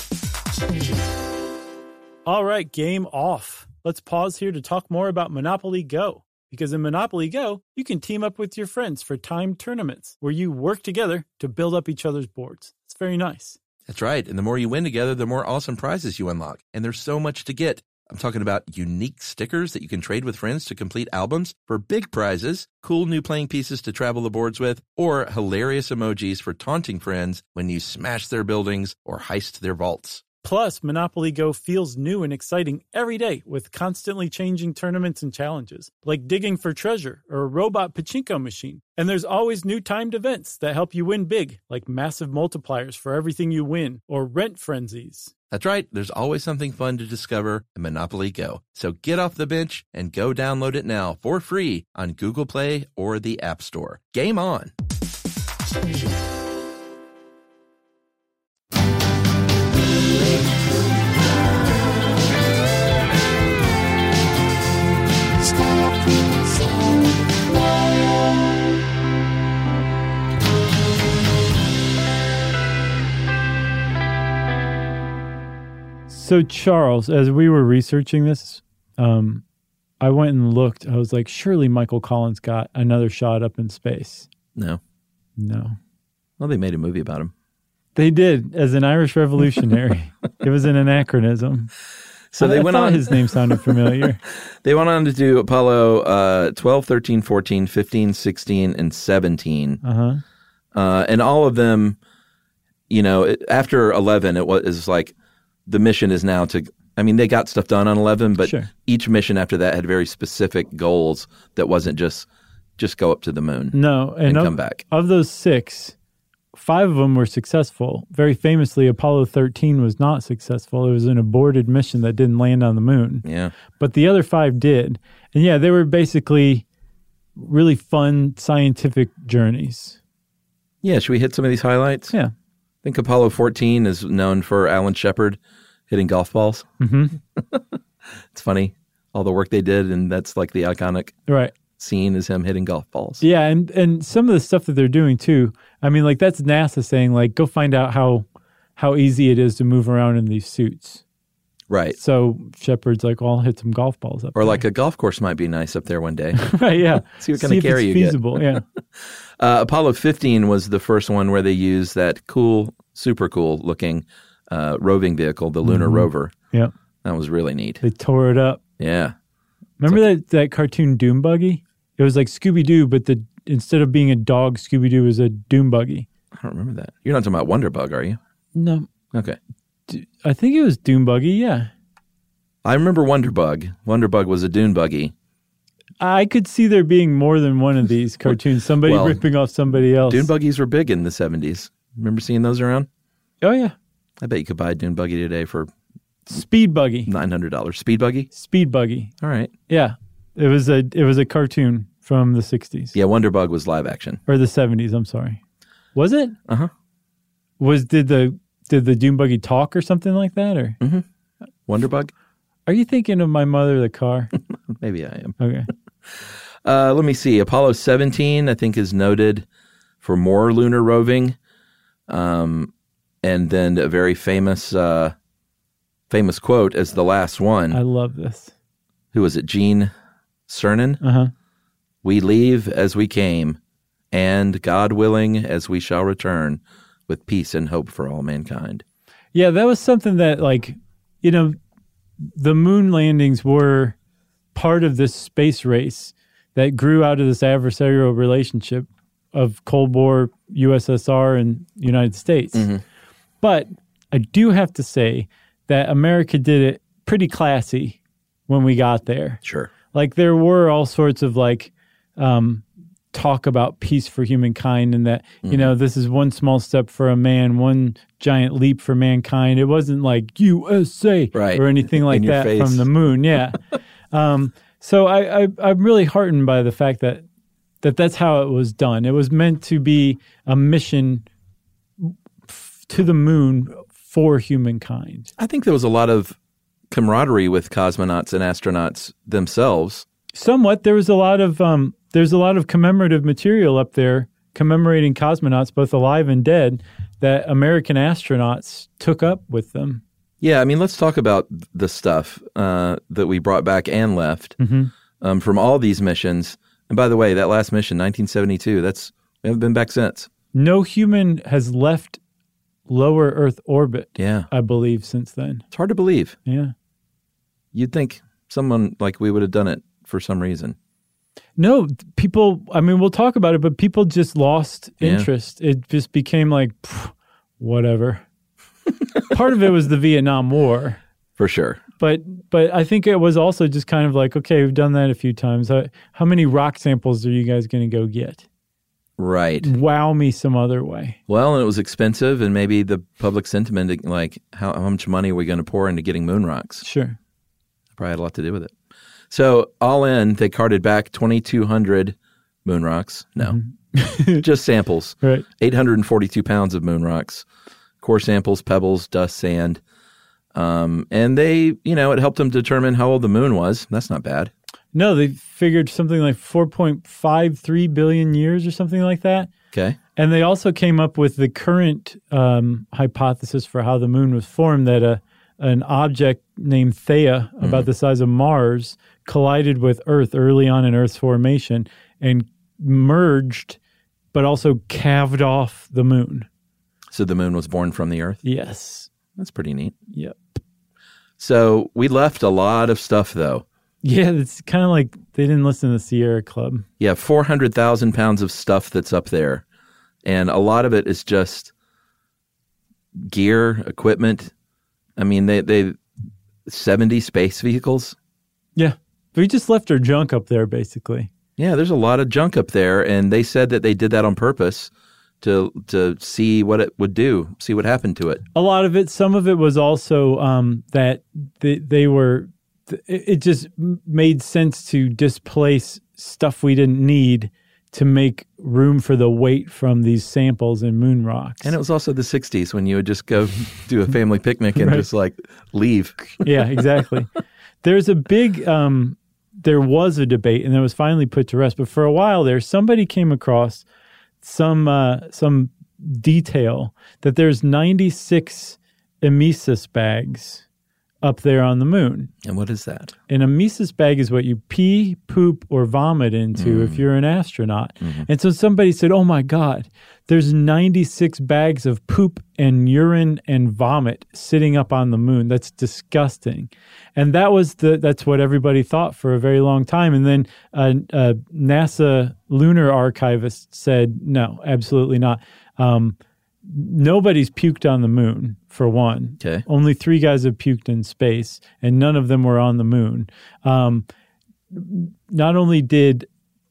All right, game off. Let's pause here to talk more about Monopoly Go. Because in Monopoly Go, you can team up with your friends for timed tournaments where you work together to build up each other's boards. It's very nice. That's right. And the more you win together, the more awesome prizes you unlock. And there's so much to get. I'm talking about unique stickers that you can trade with friends to complete albums for big prizes, cool new playing pieces to travel the boards with, or hilarious emojis for taunting friends when you smash their buildings or heist their vaults. Plus, Monopoly Go feels new and exciting every day with constantly changing tournaments and challenges, like digging for treasure or a robot pachinko machine. And there's always new timed events that help you win big, like massive multipliers for everything you win or rent frenzies. That's right. There's always something fun to discover in Monopoly Go. So get off the bench and go download it now for free on Google Play or the App Store. Game on! So, Charles, as we were researching this, I went and looked. I was like, surely Michael Collins got another shot up in space. No. No. Well, they made a movie about him. They did, as an Irish revolutionary. It was an anachronism. So they went on. His name sounded familiar. They went on to do Apollo 12, 13, 14, 15, 16, and 17. And all of them, after 11, it was like the mission is now to. I mean, they got stuff done on 11, but each mission after that had very specific goals that wasn't just go up to the moon. No, and come back. Of those 6, 5 of them were successful. Very famously, Apollo 13 was not successful. It was an aborted mission that didn't land on the moon. Yeah. But the other 5 did. And yeah, they were basically really fun scientific journeys. Yeah, should we hit some of these highlights? Yeah. I think Apollo 14 is known for Alan Shepard hitting golf balls. Mm-hmm. It's funny, all the work they did, and that's like the iconic scene is him hitting golf balls. Yeah, and some of the stuff that they're doing too. I mean, like that's NASA saying, like, go find out how easy it is to move around in these suits. Right. So Shepard's like, well, I'll hit some golf balls up or there. like a golf course might be nice up there one day. Right, yeah. See what kind of carry you feasible, get. Yeah. Apollo 15 was the first one where they used that cool, super cool looking roving vehicle, the Lunar Rover. Yeah. That was really neat. They tore it up. Yeah. Remember that cartoon Doom Buggy? It was like Scooby-Doo, but instead of being a dog, Scooby-Doo was a Doom Buggy. I don't remember that. You're not talking about Wonder Bug, are you? No. Okay. I think it was Doom Buggy, yeah. I remember Wonder Bug. Wonder Bug was a dune buggy. I could see there being more than one of these cartoons. Somebody ripping off somebody else. Dune buggies were big in the 70s. Remember seeing those around? Oh, yeah. I bet you could buy a dune buggy today for Speed Buggy. $900. Speed buggy? Speed Buggy. All right. Yeah. It was a cartoon from the 60s. Yeah, Wonder Bug was live action. Or the 70s, I'm sorry. Was it? Uh-huh. Did the Dune Buggy talk or something like that? Or Wonder Bug? Are you thinking of My Mother, the car? Maybe I am. Okay. Let me see. Apollo 17, I think, is noted for more lunar roving. And then a very famous quote as the last one. I love this. Who was it? Gene Cernan? Uh-huh. We leave as we came, and God willing, as we shall return, with peace and hope for all mankind. Yeah, that was something that, like, the moon landings were part of this space race that grew out of this adversarial relationship of Cold War, USSR, and United States. Mm-hmm. But I do have to say that America did it pretty classy when we got there. Sure. Like, there were all sorts of, like, talk about peace for humankind and that, this is one small step for a man, one giant leap for mankind. It wasn't like USA or anything like that from the moon. Yeah. So I'm really heartened by the fact that that's how it was done. It was meant to be a mission to the moon for humankind. I think there was a lot of camaraderie with cosmonauts and astronauts themselves. Somewhat. There's a lot of commemorative material up there commemorating cosmonauts, both alive and dead, that American astronauts took up with them. Yeah, I mean, let's talk about the stuff that we brought back and left from all these missions. And by the way, that last mission, 1972, we haven't been back since. No human has left lower Earth orbit, I believe, since then. It's hard to believe. Yeah. You'd think someone like we would have done it for some reason. No, people, I mean, we'll talk about it, but people just lost interest. It just became like, whatever. Part of it was the Vietnam War. For sure. But I think it was also just kind of like, okay, we've done that a few times. How many rock samples are you guys going to go get? Right. Wow me some other way. Well, and it was expensive, and maybe the public sentiment, like, how much money are we going to pour into getting moon rocks? Sure. Probably had a lot to do with it. So all in, they carted back 2,200 moon rocks. No, just samples. Right. 842 pounds of moon rocks, core samples, pebbles, dust, sand. And they, it helped them determine how old the moon was. That's not bad. No, they figured something like 4.53 billion years or something like that. Okay. And they also came up with the current hypothesis for how the moon was formed, that an object named Theia, about the size of Mars, collided with Earth early on in Earth's formation and merged, but also calved off the moon. So the moon was born from the Earth? Yes. That's pretty neat. Yep. So we left a lot of stuff, though. Yeah, it's kind of like they didn't listen to the Sierra Club. Yeah, 400,000 pounds of stuff that's up there. And a lot of it is just gear, equipment. I mean, they 70 space vehicles. Yeah. We just left our junk up there, basically. Yeah, there's a lot of junk up there. And they said that they did that on purpose to see what it would do, see what happened to it. A lot of it, some of it was also that they were, it just made sense to displace stuff we didn't need to make room for the weight from these samples in moon rocks. And it was also the 60s when you would just go do a family picnic and just like leave. Yeah, exactly. There's a big, there was a debate and it was finally put to rest. But for a while there, somebody came across some detail that there's 96 emesis bags up there on the moon. And what is that? An emesis bag is what you pee, poop, or vomit into if you're an astronaut. Mm-hmm. And so somebody said, oh my God, there's 96 bags of poop and urine and vomit sitting up on the moon. That's disgusting. And that's what everybody thought for a very long time. And then a NASA lunar archivist said, no, absolutely not. Nobody's puked on the moon, for one. Okay. Only 3 guys have puked in space, and none of them were on the moon. Not only did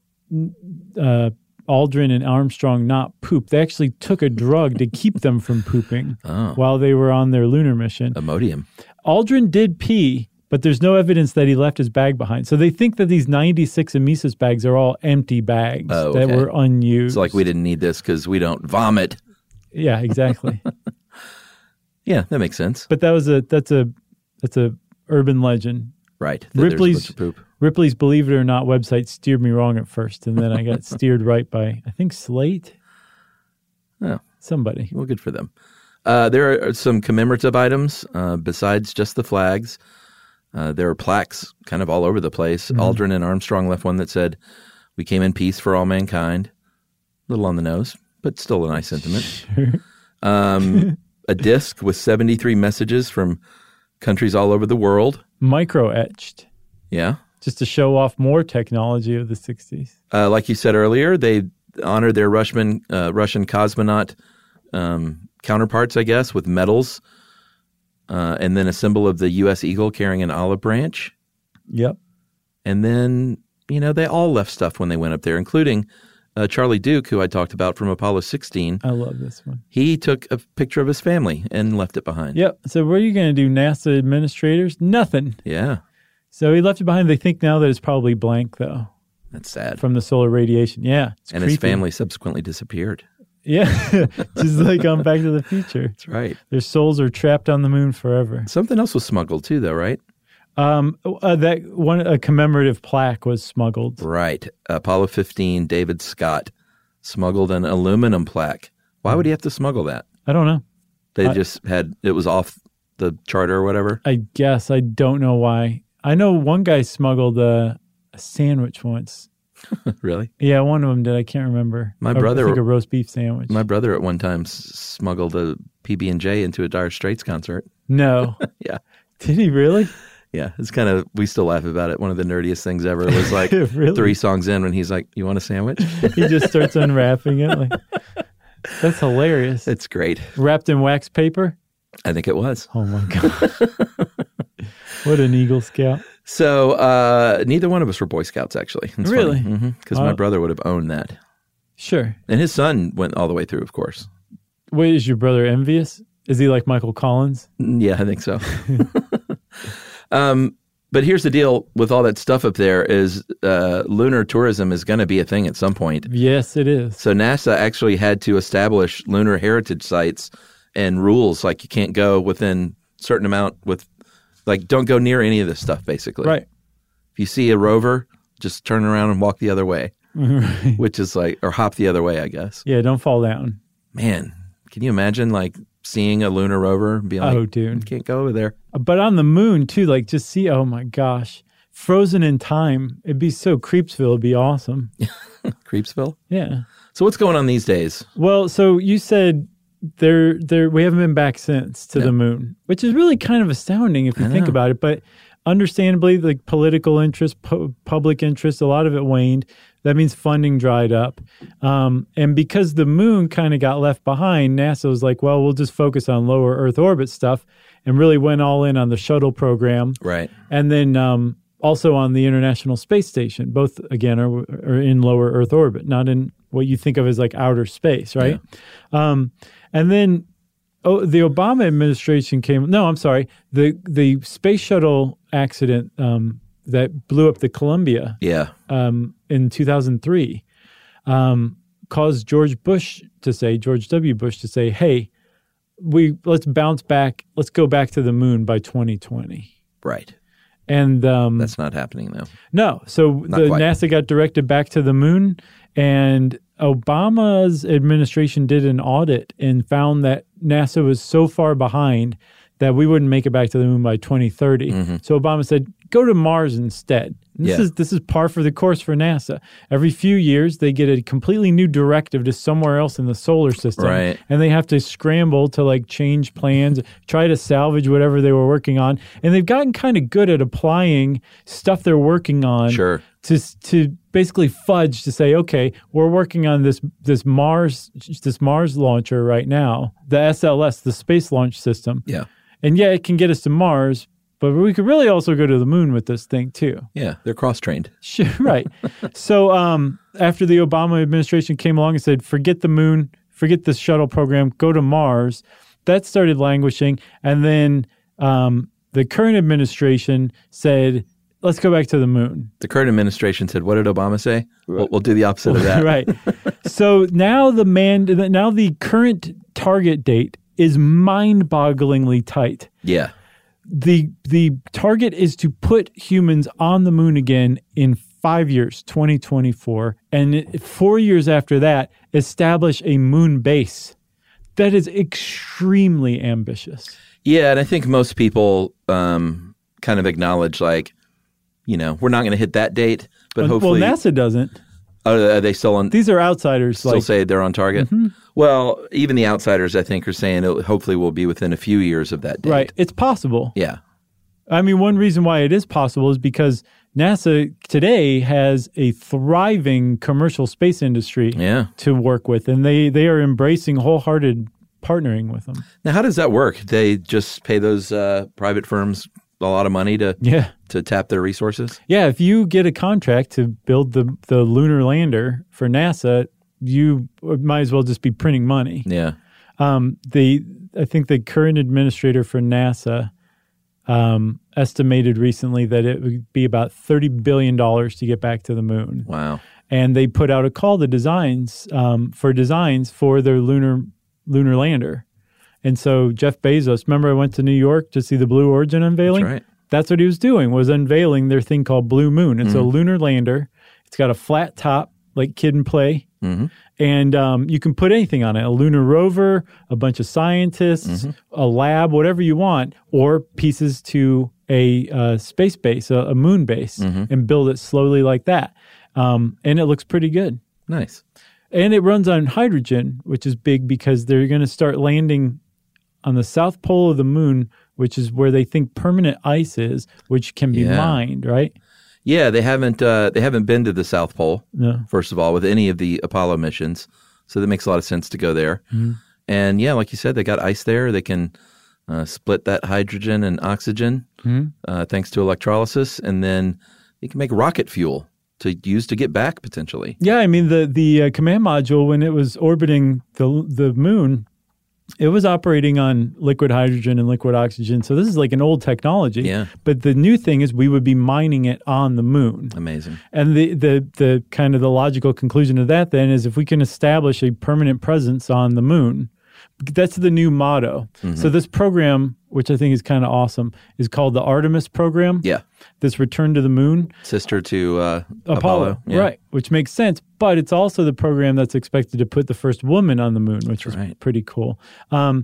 Aldrin and Armstrong not poop, they actually took a drug to keep them from pooping while they were on their lunar mission. Imodium. Aldrin did pee, but there's no evidence that he left his bag behind. So they think that these 96 emesis bags are all empty bags that were unused. It's like we didn't need this because we don't vomit. Yeah, exactly. Yeah, that makes sense. But that's a urban legend. Right. Ripley's Believe It or Not website steered me wrong at first, and then I got steered right by, I think, Slate? Oh. Somebody. Well, good for them. There are some commemorative items besides just the flags. There are plaques kind of all over the place. Mm-hmm. Aldrin and Armstrong left one that said, "We came in peace for all mankind." A little on the nose, but still a nice sentiment. Sure. A disc with 73 messages from countries all over the world. Micro-etched. Yeah. Just to show off more technology of the 60s. Like you said earlier, they honored their Russian cosmonaut counterparts, I guess, with medals. And then a symbol of the U.S. eagle carrying an olive branch. Yep. And then, they all left stuff when they went up there, including Charlie Duke, who I talked about from Apollo 16. I love this one. He took a picture of his family and left it behind. Yep. So what are you going to do, NASA administrators? Nothing. Yeah. So he left it behind. They think now that it's probably blank, though. That's sad. From the solar radiation. Yeah. And creepy. His family subsequently disappeared. Yeah. Just like on Back to the Future. That's right. Their souls are trapped on the moon forever. Something else was smuggled too, though, right? A commemorative plaque was smuggled. Right. Apollo 15, David Scott smuggled an aluminum plaque. Why would he have to smuggle that? I don't know. They just it was off the charter or whatever? I guess. I don't know why. I know one guy smuggled a sandwich once. Really? Yeah, one of them did. I can't remember. My brother, I think a roast beef sandwich. My brother at one time smuggled a PB&J into a Dire Straits concert. No. Yeah. Did he really? Yeah, it's kind of, we still laugh about it. One of the nerdiest things ever. It was like really? 3 songs in when he's like, "You want a sandwich?" He just starts unwrapping it. Like, that's hilarious. It's great. Wrapped in wax paper? I think it was. Oh my God. What an Eagle Scout. So neither one of us were Boy Scouts, actually. It's really? Because my brother would have owned that. Sure. And his son went all the way through, of course. Wait, is your brother envious? Is he like Michael Collins? Yeah, I think so. But here's the deal with all that stuff up there is lunar tourism is going to be a thing at some point. Yes, it is. So NASA actually had to establish lunar heritage sites and rules, like you can't go within a certain amount don't go near any of this stuff, basically. Right. If you see a rover, just turn around and walk the other way, which is or hop the other way, I guess. Yeah, don't fall down. Man, can you imagine seeing a lunar rover and being like, Oh, dude. you can't go over there. But on the moon, too, like just see, oh my gosh, frozen in time. It'd be so Creepsville. It'd be awesome. Creepsville? Yeah. So what's going on these days? Well, so you said we haven't been back since to the moon, which is really kind of astounding if you think about it. But understandably, like political interest, public interest, a lot of it waned. That means funding dried up. And because the moon kind of got left behind, NASA was like, well, we'll just focus on lower Earth orbit stuff, and really went all in on the shuttle program. Right. And then also on the International Space Station. Both, again, are in lower Earth orbit, not in what you think of as like outer space, right? Yeah. And then the Obama administration came. No, I'm sorry. The space shuttle accident that blew up the Columbia in 2003 caused George W. Bush to say, hey, let's bounce back. Let's go back to the moon by 2020. Right. And that's not happening, though. No. So NASA got directed back to the moon, and Obama's administration did an audit and found that NASA was so far behind that we wouldn't make it back to the moon by 2030. Mm-hmm. So Obama said, go to Mars instead. This is par for the course for NASA. Every few years, they get a completely new directive to somewhere else in the solar system. Right. And they have to scramble to like change plans, try to salvage whatever they were working on. And they've gotten kind of good at applying stuff they're working on to basically fudge to say, okay, we're working on this Mars launcher right now, the SLS, the Space Launch System. Yeah. And yeah, it can get us to Mars, but we could really also go to the moon with this thing too. Yeah, they're cross-trained. Sure, right. So after the Obama administration came along and said, forget the moon, forget the shuttle program, go to Mars, that started languishing. And then the current administration said, let's go back to the moon. The current administration said, what did Obama say? We'll do the opposite of that. Right. So now the current target date is mind-bogglingly tight. Yeah. The target is to put humans on the moon again in 5 years, 2024, and 4 years after that, establish a moon base. That is extremely ambitious. Yeah, and I think most people kind of acknowledge, like, we're not going to hit that date, but hopefully... Well, NASA doesn't. Are they still on? These are outsiders. Still say they're on target? Mm-hmm. Well, even the outsiders, I think, are saying it hopefully will be within a few years of that date. Right. It's possible. Yeah. I mean, one reason why it is possible is because NASA today has a thriving commercial space industry to work with, and they are embracing wholehearted partnering with them. Now, how does that work? They just pay those private firms a lot of money to tap their resources? Yeah, if you get a contract to build the lunar lander for NASA, you might as well just be printing money. Yeah. I think the current administrator for NASA estimated recently that it would be about $30 billion to get back to the moon. Wow. And they put out a call to designs for their lunar lander. And so Jeff Bezos, remember I went to New York to see the Blue Origin unveiling? That's right. That's what he was doing, was unveiling their thing called Blue Moon. It's a lunar lander. It's got a flat top, like Kid and Play. Mm-hmm. And you can put anything on it, a lunar rover, a bunch of scientists, a lab, whatever you want, or pieces to a space base, a moon base, and build it slowly like that. And it looks pretty good. Nice. And it runs on hydrogen, which is big because they're going to start landing on the south pole of the moon, which is where they think permanent ice is, which can be mined, right? Yeah, they haven't been to the South Pole, first of all, with any of the Apollo missions. So that makes a lot of sense to go there. Mm-hmm. And yeah, like you said, they got ice there. They can split that hydrogen and oxygen thanks to electrolysis, and then they can make rocket fuel to use to get back potentially. Yeah, I mean the command module, when it was orbiting the moon, it was operating on liquid hydrogen and liquid oxygen. So this is like an old technology. Yeah. But the new thing is we would be mining it on the moon. Amazing. And the kind of the logical conclusion of that then is if we can establish a permanent presence on the moon, that's the new motto. Mm-hmm. So this program, which I think is kind of awesome, is called the Artemis program. Yeah. This return to the moon. Sister to Apollo. Yeah. Right, which makes sense. But it's also the program that's expected to put the first woman on the moon, which is pretty cool.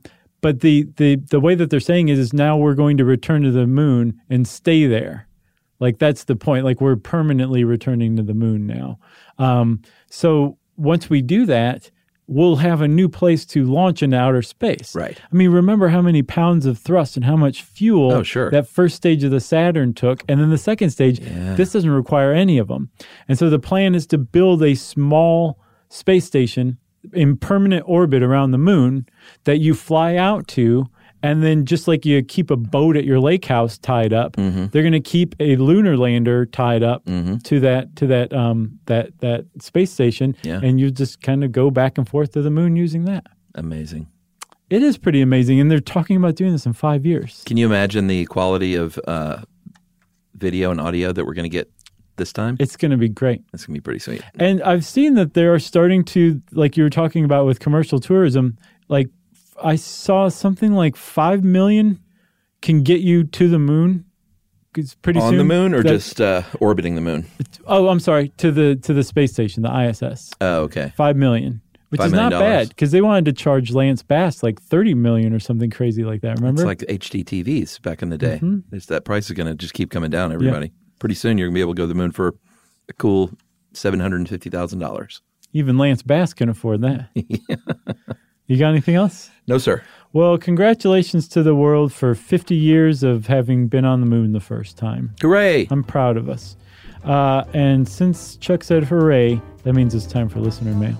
But the way that they're saying is now we're going to return to the moon and stay there. Like, that's the point. Like, we're permanently returning to the moon now. So once we do that, we'll have a new place to launch into outer space. Right. I mean, remember how many pounds of thrust and how much fuel that first stage of the Saturn took. And then the second stage, this doesn't require any of them. And so the plan is to build a small space station in permanent orbit around the moon that you fly out to. And then just like you keep a boat at your lake house tied up, they're going to keep a lunar lander tied up to that space station, and you just kind of go back and forth to the moon using that. Amazing. It is pretty amazing, and they're talking about doing this in 5 years. Can you imagine the quality of video and audio that we're going to get this time? It's going to be great. It's going to be pretty sweet. And I've seen that they are starting to, like you were talking about with commercial tourism, like I saw something like 5 million can get you to the moon. It's pretty on soon. The moon, or just orbiting the moon? Oh, I'm sorry, to the space station, the ISS. Oh, okay. 5 million, which $5 is not million. bad because they wanted to charge Lance Bass like 30 million or something crazy like that. Remember? It's like HD TVs back in the day. That price is going to just keep coming down. Everybody, pretty soon you're going to be able to go to the moon for a cool $750,000. Even Lance Bass can afford that. You got anything else? No, sir. Well, congratulations to the world for 50 years of having been on the moon the first time. Hooray! I'm proud of us. And since Chuck said hooray, that means it's time for listener mail.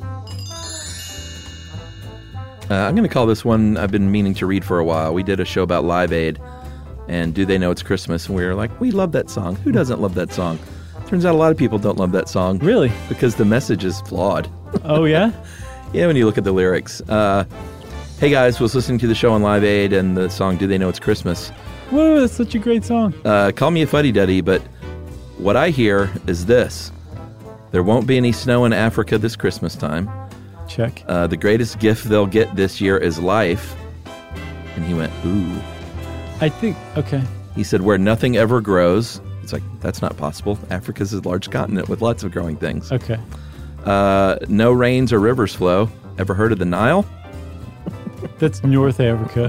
I'm going to call this one I've been meaning to read for a while. We did a show about Live Aid and Do They Know It's Christmas? And we were like, we love that song. Who doesn't love that song? Turns out a lot of people don't love that song. Really? Because the message is flawed. Oh, yeah? Yeah, when you look at the lyrics. Hey guys, was listening to the show on Live Aid and the song Do They Know It's Christmas? Whoa, that's such a great song. Call me a fuddy-duddy, but what I hear is this. There won't be any snow in Africa this Christmas time. Check. The greatest gift they'll get this year is life. And he went, ooh. I think, okay. He said, where nothing ever grows. It's like, that's not possible. Africa's a large continent with lots of growing things. Okay. No rains or rivers flow. Ever heard of the Nile? That's North Africa.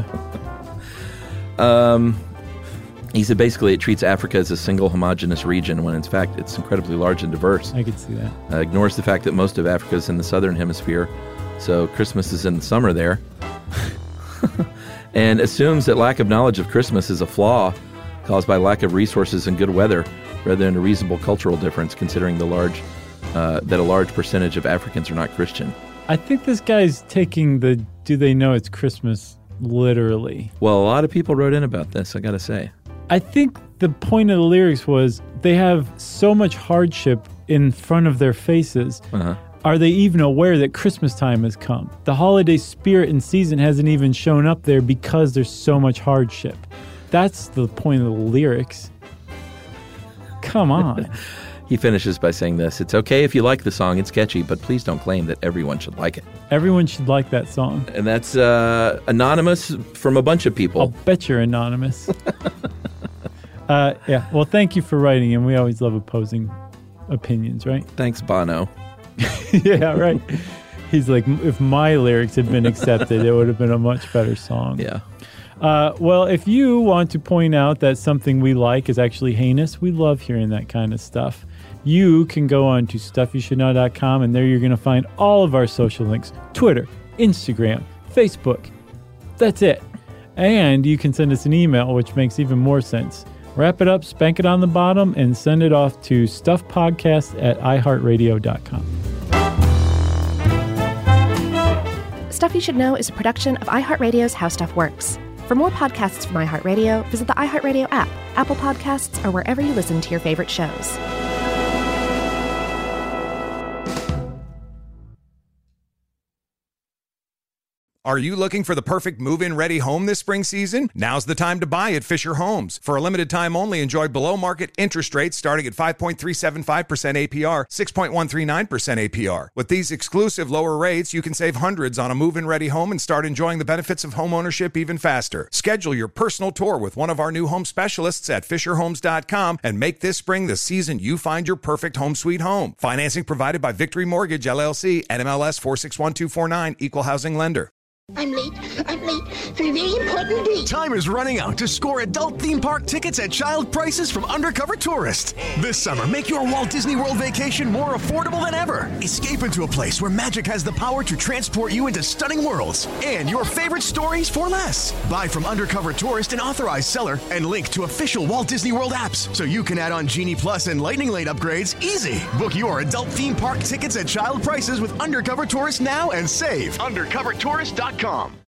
He said basically it treats Africa as a single homogeneous region when in fact it's incredibly large and diverse. I could see that. Ignores the fact that most of Africa is in the southern hemisphere, so Christmas is in the summer there. And assumes that lack of knowledge of Christmas is a flaw caused by lack of resources and good weather rather than a reasonable cultural difference considering that a large percentage of Africans are not Christian. I think this guy's taking the Do They Know It's Christmas literally. Well, a lot of people wrote in about this, I gotta say. I think the point of the lyrics was they have so much hardship in front of their faces. Are they even aware that Christmas time has come? The holiday spirit and season hasn't even shown up there because there's so much hardship. That's the point of the lyrics. Come on. He finishes by saying this. It's okay if you like the song, it's catchy, but please don't claim that everyone should like it. Everyone should like that song. And that's anonymous from a bunch of people. I'll bet you're anonymous. Yeah, well, thank you for writing, and we always love opposing opinions, right? Thanks, Bono. Yeah, right. He's like, if my lyrics had been accepted, it would have been a much better song. Yeah. Well, if you want to point out that something we like is actually heinous, we love hearing that kind of stuff. You can go on to StuffYouShouldKnow.com, and there you're going to find all of our social links. Twitter, Instagram, Facebook. That's it. And you can send us an email, which makes even more sense. Wrap it up, spank it on the bottom, and send it off to stuffpodcast@iheartradio.com. Stuff You Should Know is a production of iHeartRadio's How Stuff Works. For more podcasts from iHeartRadio, visit the iHeartRadio app, Apple Podcasts, or wherever you listen to your favorite shows. Are you looking for the perfect move-in ready home this spring season? Now's the time to buy at Fisher Homes. For a limited time only, enjoy below-market interest rates starting at 5.375% APR, 6.139% APR. With these exclusive lower rates, you can save hundreds on a move-in ready home and start enjoying the benefits of homeownership even faster. Schedule your personal tour with one of our new home specialists at FisherHomes.com and make this spring the season you find your perfect home sweet home. Financing provided by Victory Mortgage, LLC, NMLS 461249, Equal Housing Lender. I'm late for a very important date. Time is running out to score adult theme park tickets at child prices from Undercover Tourist. This summer, make your Walt Disney World vacation more affordable than ever. Escape into a place where magic has the power to transport you into stunning worlds and your favorite stories for less. Buy from Undercover Tourist, an authorized seller, and link to official Walt Disney World apps so you can add on Genie Plus and Lightning Lane upgrades easy. Book your adult theme park tickets at child prices with Undercover Tourist now and save. UndercoverTourist.com.